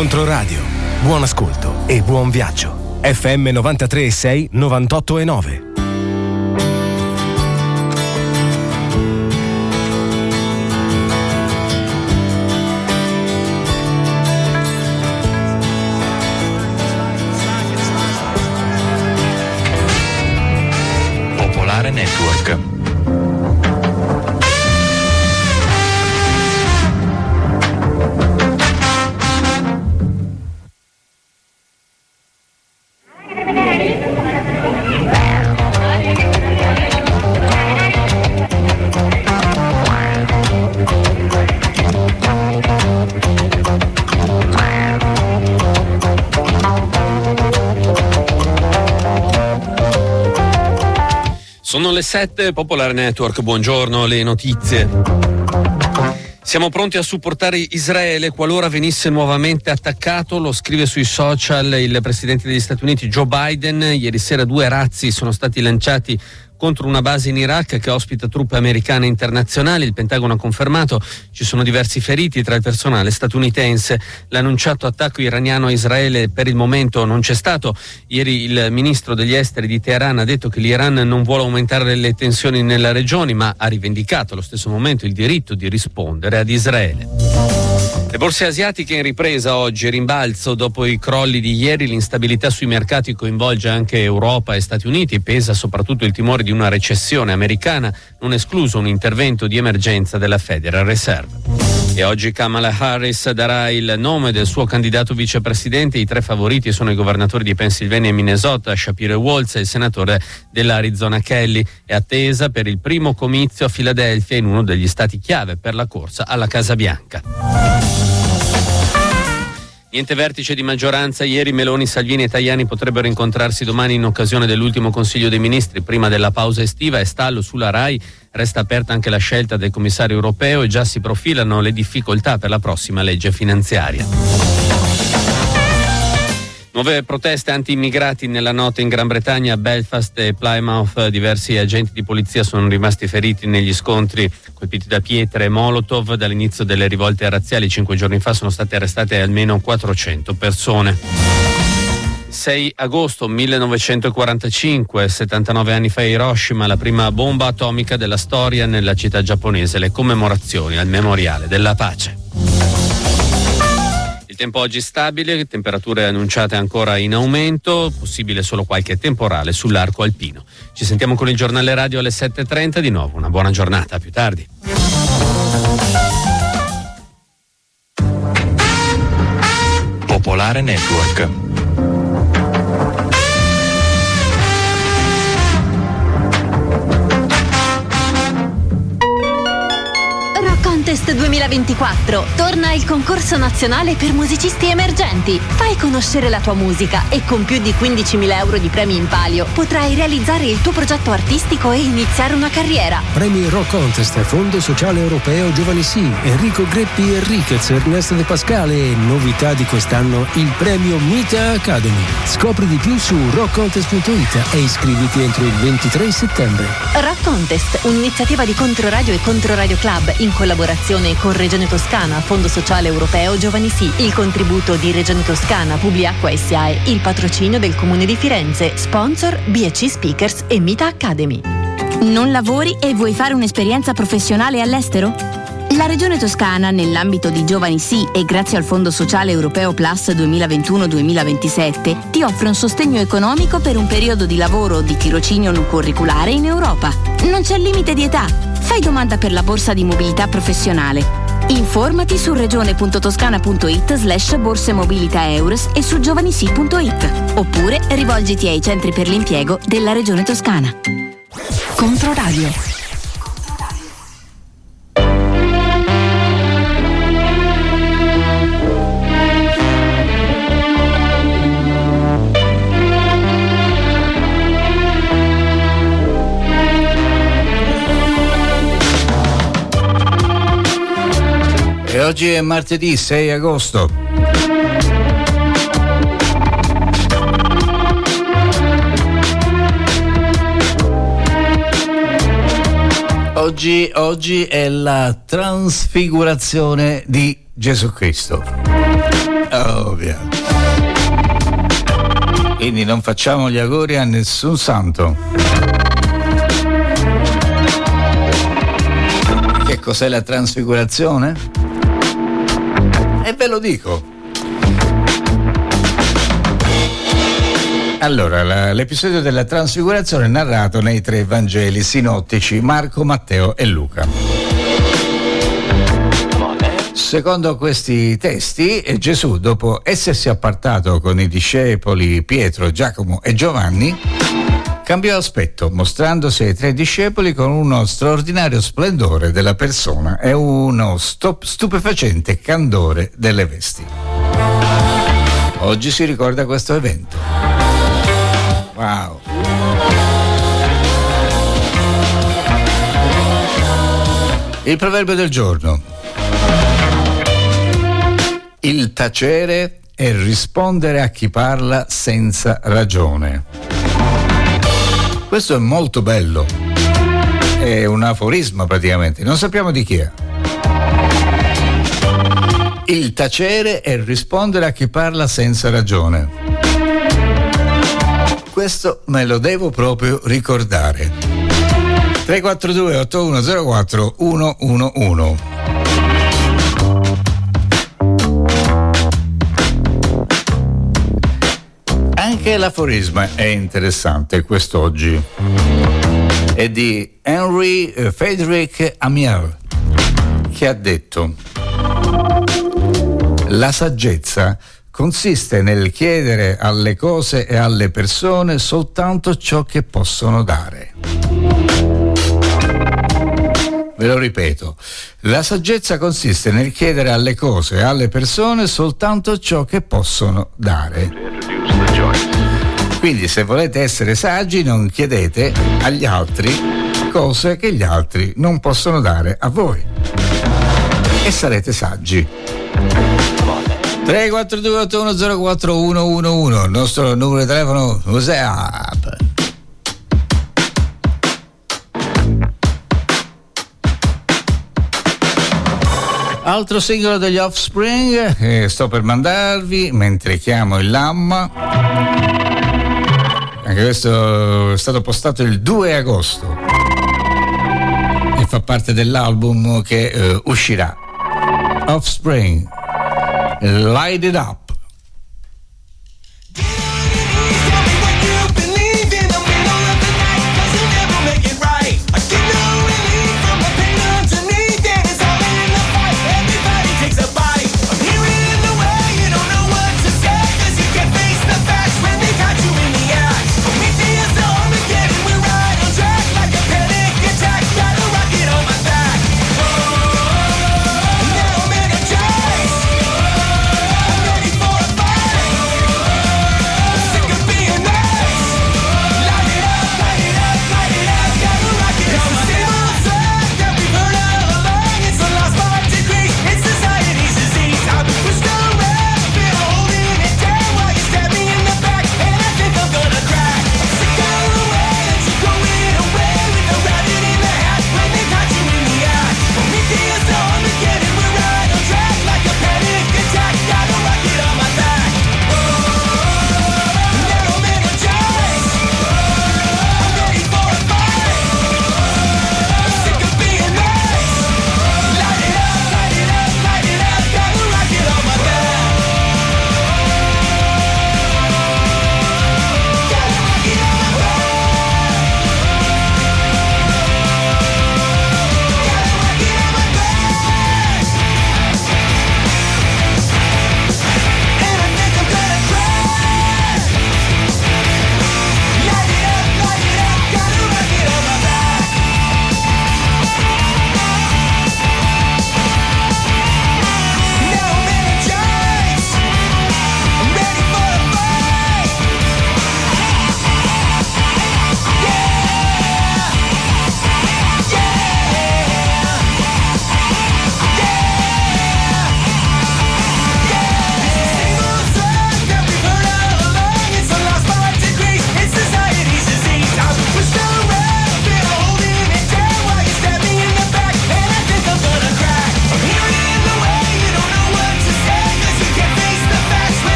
Controradio. Buon ascolto e buon viaggio. FM 93.6 98.9. Popolare Network. Sono le 7, Popolare Network, buongiorno, le notizie. Siamo pronti a supportare Israele qualora venisse nuovamente attaccato, lo scrive sui social il presidente degli Stati Uniti Joe Biden. Ieri sera 2 razzi sono stati lanciati contro una base in Iraq che ospita truppe americane internazionali. Il Pentagono ha confermato ci sono diversi feriti tra il personale statunitense. L'annunciato attacco iraniano a Israele per il momento non c'è stato. Ieri il ministro degli esteri di Teheran ha detto che l'Iran non vuole aumentare le tensioni nella regione, ma ha rivendicato allo stesso momento il diritto di rispondere ad Israele. Le borse asiatiche in ripresa oggi, rimbalzo dopo i crolli di ieri. L'instabilità sui mercati coinvolge anche Europa e Stati Uniti, pesa soprattutto il timore di una recessione americana, non escluso un intervento di emergenza della Federal Reserve. E oggi Kamala Harris darà il nome del suo candidato vicepresidente. I 3 favoriti sono i governatori di Pennsylvania e Minnesota, Shapiro e Walz, e il senatore dell'Arizona Kelly. È attesa per il primo comizio a Filadelfia, in uno degli stati chiave per la corsa alla Casa Bianca. Niente vertice di maggioranza ieri. Meloni, Salvini e Tajani potrebbero incontrarsi domani in occasione dell'ultimo Consiglio dei Ministri prima della pausa estiva. È stallo sulla RAI, resta aperta anche la scelta del commissario europeo e già si profilano le difficoltà per la prossima legge finanziaria. Nuove proteste anti-immigrati nella notte in Gran Bretagna, a Belfast e Plymouth. Diversi agenti di polizia sono rimasti feriti negli scontri, colpiti da pietre e molotov. Dall'inizio delle rivolte razziali 5 giorni fa sono state arrestate almeno 400 persone. 6 agosto 1945, 79 anni fa a Hiroshima, la prima bomba atomica della storia nella città giapponese. Le commemorazioni al Memoriale della Pace. Il tempo oggi stabile, temperature annunciate ancora in aumento, possibile solo qualche temporale sull'arco alpino. Ci sentiamo con il giornale radio alle 7:30 di nuovo. Una buona giornata, a più tardi. Popolare Network. Contest 2024. Torna il concorso nazionale per musicisti emergenti. Fai conoscere la tua musica e con più di 15.000 euro di premi in palio potrai realizzare il tuo progetto artistico e iniziare una carriera. Premi Rock Contest, Fondo Sociale Europeo Giovani Sì, Enrico Greppi Enriquez, Ernesto De Pascale e novità di quest'anno il premio Mita Academy. Scopri di più su rockcontest.it e iscriviti entro il 23 settembre. Rock Contest, un'iniziativa di Controradio e Controradio Club in collaborazione con Regione Toscana, Fondo Sociale Europeo Giovani Sì, il contributo di Regione Toscana, Publiacqua SAE, il patrocinio del Comune di Firenze, sponsor BC Speakers e Mita Academy. Non lavori e vuoi fare un'esperienza professionale all'estero? La Regione Toscana, nell'ambito di Giovani Sì e grazie al Fondo Sociale Europeo Plus 2021-2027, ti offre un sostegno economico per un periodo di lavoro o di tirocinio non curriculare in Europa. Non c'è limite di età. Fai domanda per la borsa di mobilità professionale. Informati su regione.toscana.it/borse mobilità eures e su giovanisi.it. Oppure rivolgiti ai centri per l'impiego della Regione Toscana. Controradio. E oggi è martedì 6 agosto. Oggi è la trasfigurazione di Gesù Cristo. Ovvio. Quindi non facciamo gli auguri a nessun santo. Che cos'è la trasfigurazione? E ve lo dico. Allora, l'episodio della trasfigurazione è narrato nei 3 Vangeli sinottici, Marco, Matteo e Luca. Secondo questi testi, Gesù, dopo essersi appartato con i discepoli Pietro, Giacomo e Giovanni, cambiò aspetto, mostrandosi ai 3 discepoli con uno straordinario splendore della persona e uno stupefacente candore delle vesti. Oggi si ricorda questo evento. Wow. Il proverbio del giorno. Il tacere è rispondere a chi parla senza ragione. Questo è molto bello. È un aforisma praticamente, non sappiamo di chi è. Il tacere è rispondere a chi parla senza ragione. Questo me lo devo proprio ricordare. 342 8104 111. Anche l'aforisma è interessante quest'oggi. È di Henry Frédéric Amiel, che ha detto: la saggezza consiste nel chiedere alle cose e alle persone soltanto ciò che possono dare. Ve lo ripeto, la saggezza consiste nel chiedere alle cose e alle persone soltanto ciò che possono dare. Quindi se volete essere saggi non chiedete agli altri cose che gli altri non possono dare a voi e sarete saggi. 342 8104 111, il nostro numero di telefono WhatsApp. Altro singolo degli Offspring che sto per mandarvi mentre chiamo il Lamma. Anche questo è stato postato il 2 agosto e fa parte dell'album che uscirà. Offspring, Light It Up. Ready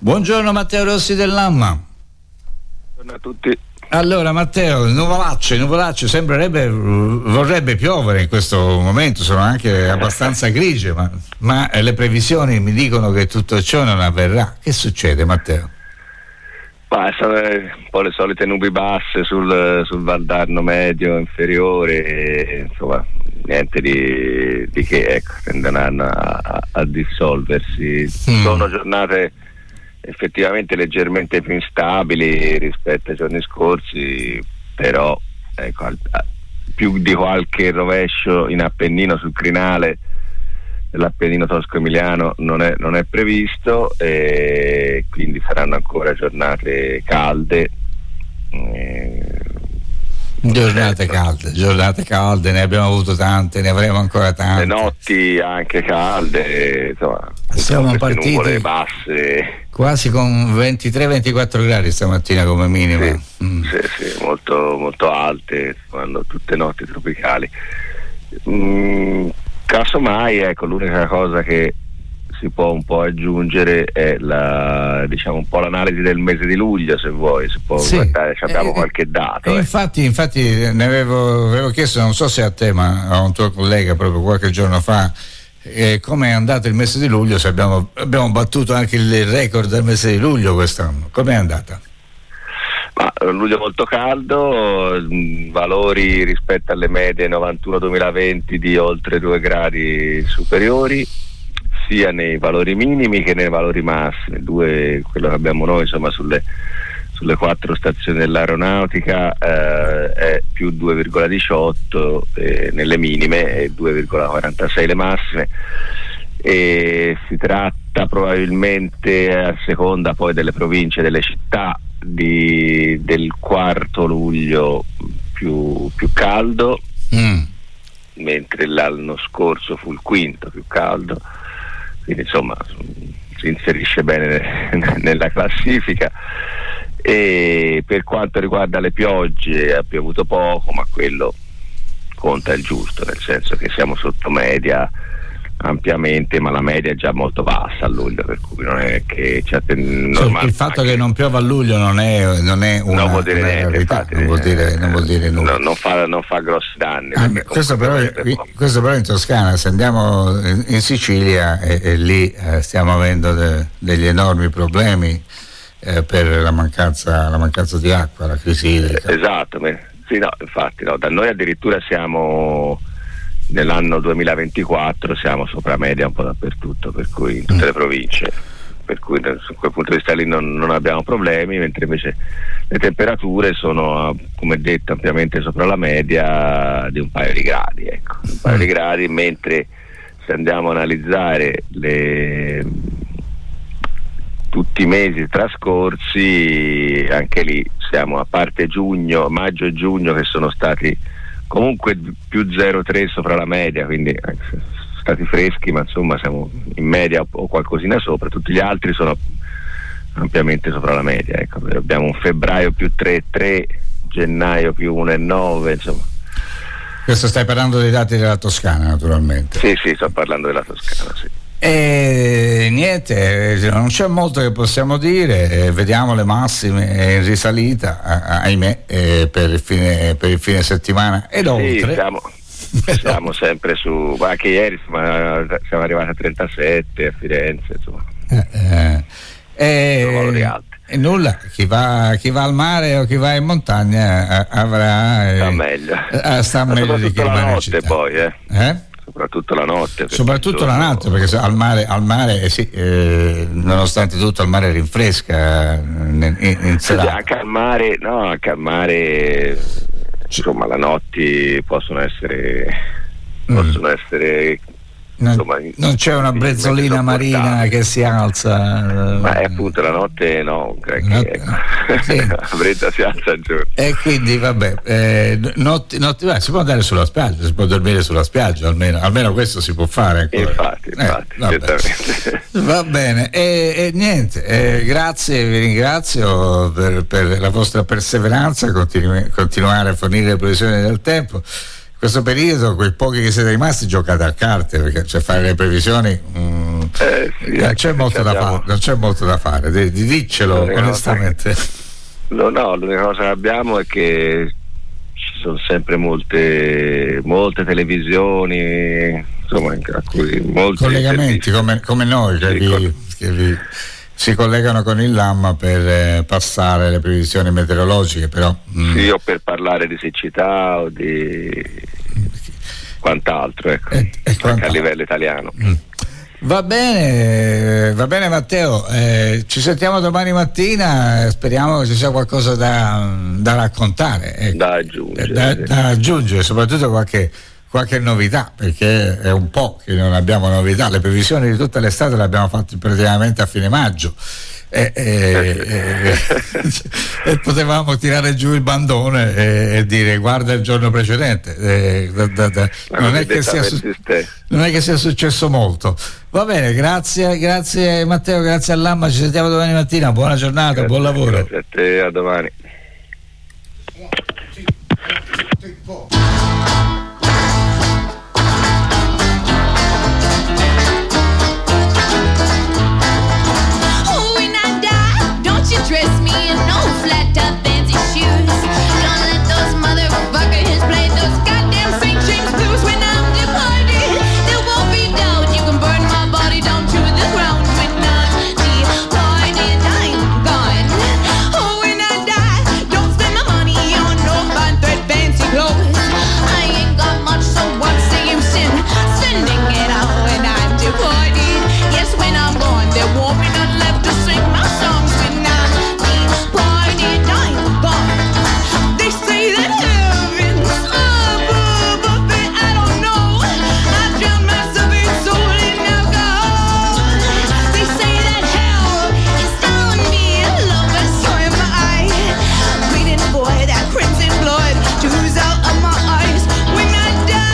Buongiorno Matteo Rossi dell'Amma. Buongiorno a tutti. Allora Matteo, nuvolacce, vorrebbe piovere in questo momento, sono anche abbastanza grigie, ma le previsioni mi dicono che tutto ciò non avverrà. Che succede, Matteo? Sono un po' le solite nubi basse sul Valdarno medio inferiore, insomma niente di che, ecco, tenderanno a dissolversi. Sono giornate effettivamente leggermente più instabili rispetto ai giorni scorsi, però ecco, più di qualche rovescio in Appennino sul crinale dell'Appennino tosco-emiliano non è previsto, e quindi saranno ancora giornate calde. Giornate calde, ne abbiamo avuto tante, ne avremo ancora tante. Le notti anche calde, insomma, siamo partiti nuvole basse, quasi con 23-24 gradi stamattina come minimo. Sì, molto, molto alte, hanno tutte notti tropicali. Casomai, ecco, l'unica cosa che si può un po' aggiungere è un po' l'analisi del mese di luglio, se vuoi, si può guardare, abbiamo qualche dato. Infatti ne avevo chiesto, non so se a te, ma a un tuo collega proprio qualche giorno fa, come è andato il mese di luglio, se abbiamo battuto anche il record del mese di luglio quest'anno. Com'è andata? Luglio molto caldo, valori rispetto alle medie 91-2020 di oltre 2 gradi superiori, sia nei valori minimi che nei valori massimi. Quello che abbiamo noi, insomma, sulle 4 stazioni dell'aeronautica è più 2,18 nelle minime e 2,46 le massime, e si tratta probabilmente, a seconda poi delle province e delle città, del 4 luglio più caldo, mentre l'anno scorso fu il 5° più caldo, quindi insomma si inserisce bene nella classifica. E per quanto riguarda le piogge, ha piovuto poco, ma quello conta il giusto, nel senso che siamo sotto media ampiamente, ma la media è già molto bassa a luglio, per cui non è che il fatto che non piova a luglio non è una, non vuol dire niente, infatti, non vuol dire nulla. Non fa grossi danni. Questo però in Toscana, se andiamo in Sicilia e lì stiamo avendo degli enormi problemi per la mancanza di acqua, la crisi idrica. Esatto, sì, infatti da noi addirittura siamo nell'anno 2024 siamo sopra media un po' dappertutto, per cui in tutte le province, per cui su quel punto di vista lì non abbiamo problemi, mentre invece le temperature sono, come detto, ampiamente sopra la media di un paio di gradi, ecco, un paio di gradi, mentre se andiamo a analizzare tutti i mesi trascorsi, anche lì siamo, a parte maggio e giugno, che sono stati comunque più 0,3 sopra la media, quindi stati freschi, ma insomma siamo in media o qualcosina sopra. Tutti gli altri sono ampiamente sopra la media, ecco. Abbiamo un febbraio più 3,3, gennaio più 1,9, insomma. Questo stai parlando dei dati della Toscana, naturalmente. Sì, sto parlando della Toscana, sì. E niente, non c'è molto che possiamo dire, vediamo le massime in risalita, ahimè, per il fine settimana ed oltre. Siamo sempre su, anche ieri siamo arrivati a 37 a Firenze, insomma. Valori alti. E nulla, chi va al mare o chi va in montagna sta meglio. Sta meglio di chi rimane in città. Poi, soprattutto la notte. Soprattutto la notte, perché al mare sì, nonostante tutto al mare rinfresca in serata. Anche al mare, insomma, le notti possono essere non c'è una brezzolina marina che si alza, ma è appunto la notte, no, la brezza si alza giù, e quindi vabbè, notti si può andare sulla spiaggia, si può dormire sulla spiaggia, almeno questo si può fare ancora. Infatti certamente. Va bene, e niente, grazie, vi ringrazio per la vostra perseveranza, continuare a fornire le previsioni del tempo. Questo periodo, quei pochi che siete rimasti, giocate a carte, perché fare le previsioni non c'è molto da fare, diccelo onestamente. L'unica cosa che abbiamo è che ci sono sempre molte televisioni, insomma, a cui molti collegamenti come noi che vi si collegano con il LAM per passare le previsioni meteorologiche, però sì, o per parlare di siccità o di quant'altro, ecco, anche a livello italiano. Va bene Matteo, ci sentiamo domani mattina, speriamo che ci sia qualcosa da raccontare, ecco, da aggiungere, soprattutto qualche novità, perché è un po' che non abbiamo novità. Le previsioni di tutta l'estate le abbiamo fatte praticamente a fine maggio e potevamo tirare giù il bandone e dire guarda il giorno precedente, non è che sia successo molto. Va bene, grazie Matteo, grazie all'Amma, ci sentiamo domani mattina, buona giornata, buon lavoro. Grazie a te, a domani. Dress me in no flat top fancy shoes. Don't let those motherfuckers play those goddamn St. James blues. When I'm departed, there won't be doubt. You can burn my body down to the ground. When I'm departed, I'm gone. Oh, when I die, don't spend my money on no fine thread fancy clothes. I ain't got much, so what's the use in sending it out when I'm departed? Yes, when I'm gone, there won't be none left to sing my songs. When I'm party time gone. They say that heaven's above it, I don't know. I drowned myself in soul and alcohol. They say that hell is down me in love, but so am I. Waiting for that crimson blood to ooze out of my eyes when I die.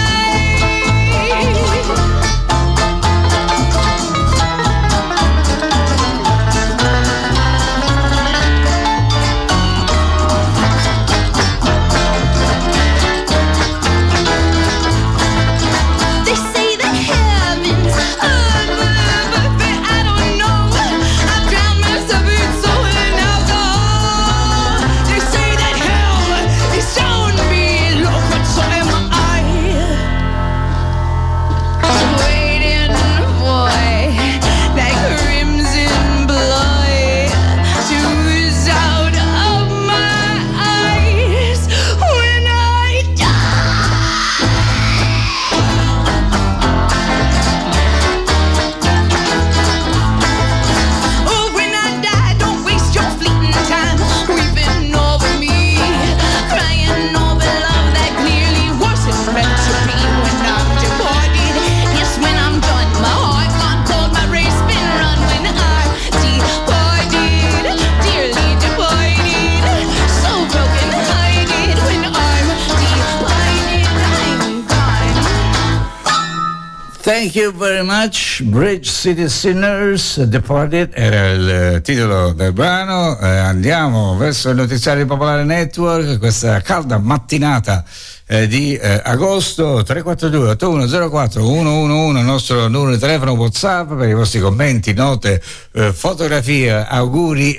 Thank you very much. Bridge City Sinners, Departed era il titolo del brano. Andiamo verso il notiziario Popolare Network, questa calda mattinata di agosto. 342 8104 111 il nostro numero di telefono WhatsApp per i vostri commenti, note, fotografie, auguri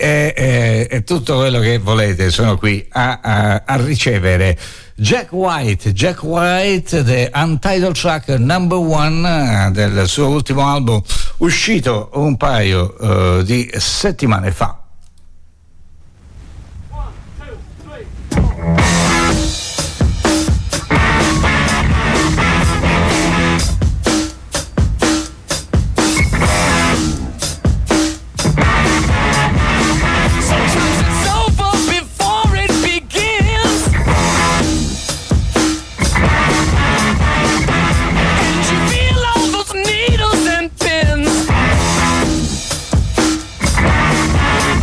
e tutto quello che volete. Sono qui a ricevere. Jack White, the Untitled Track number 1 del suo ultimo album uscito un paio di settimane fa. Needles and pins.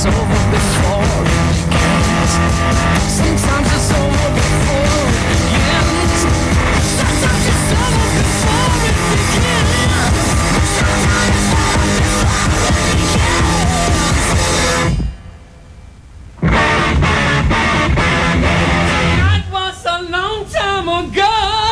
it's over before it begins. Sometimes it's over before it begins. Sometimes it's over before it begins. Sometimes it's over before it begins. That was a long time ago.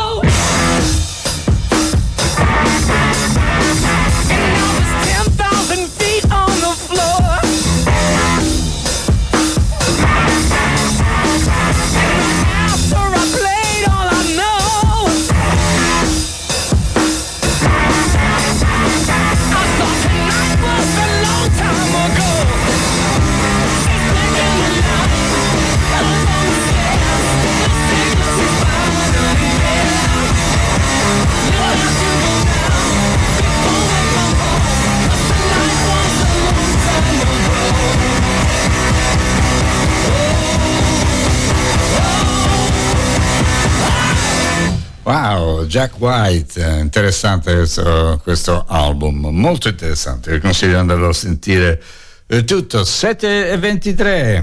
Wow, Jack White, interessante questo album, molto interessante, vi consiglio di andarlo a sentire tutto. 7:23.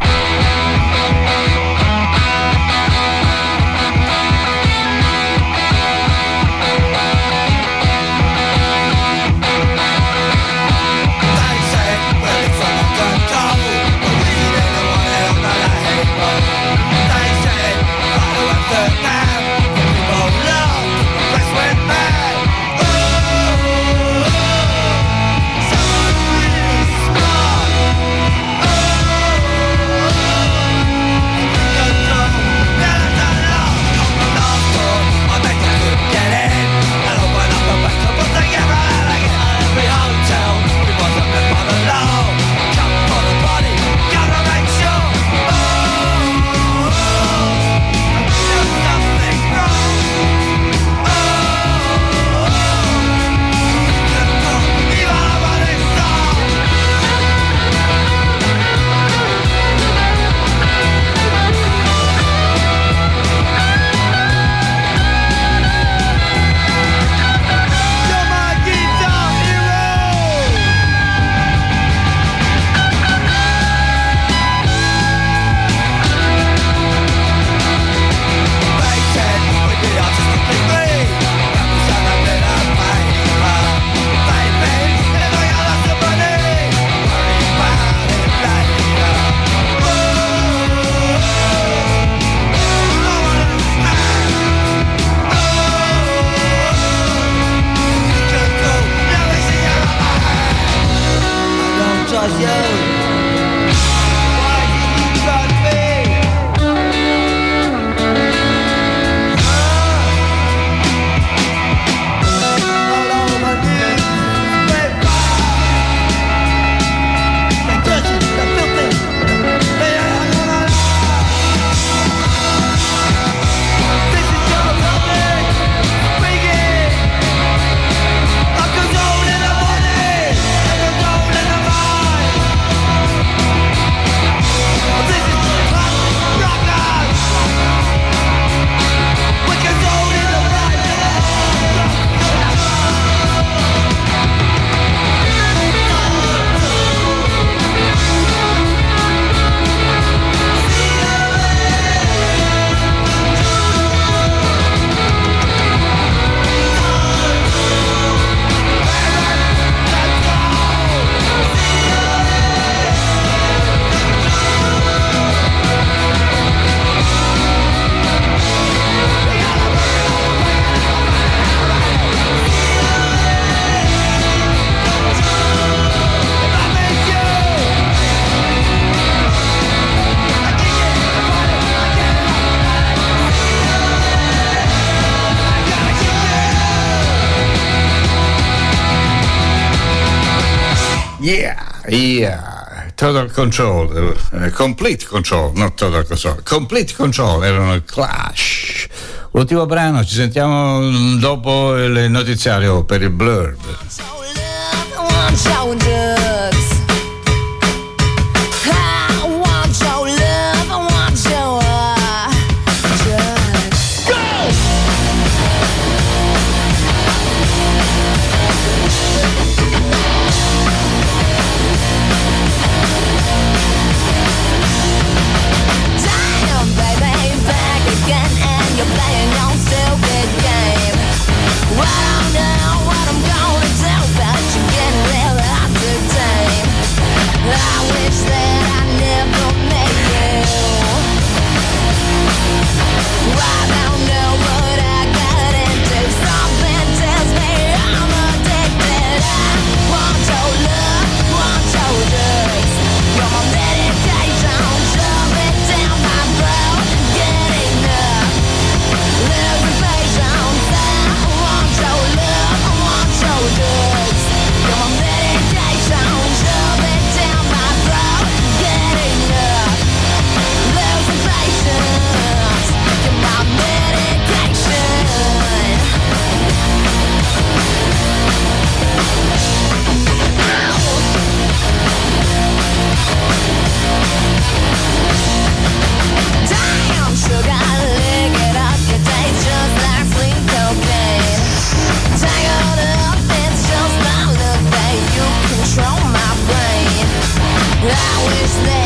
Yeah, Total Control, Complete Control, not Total Control, Complete Control erano il Clash. Ultimo brano, ci sentiamo dopo il notiziario per il Blurb. I was there.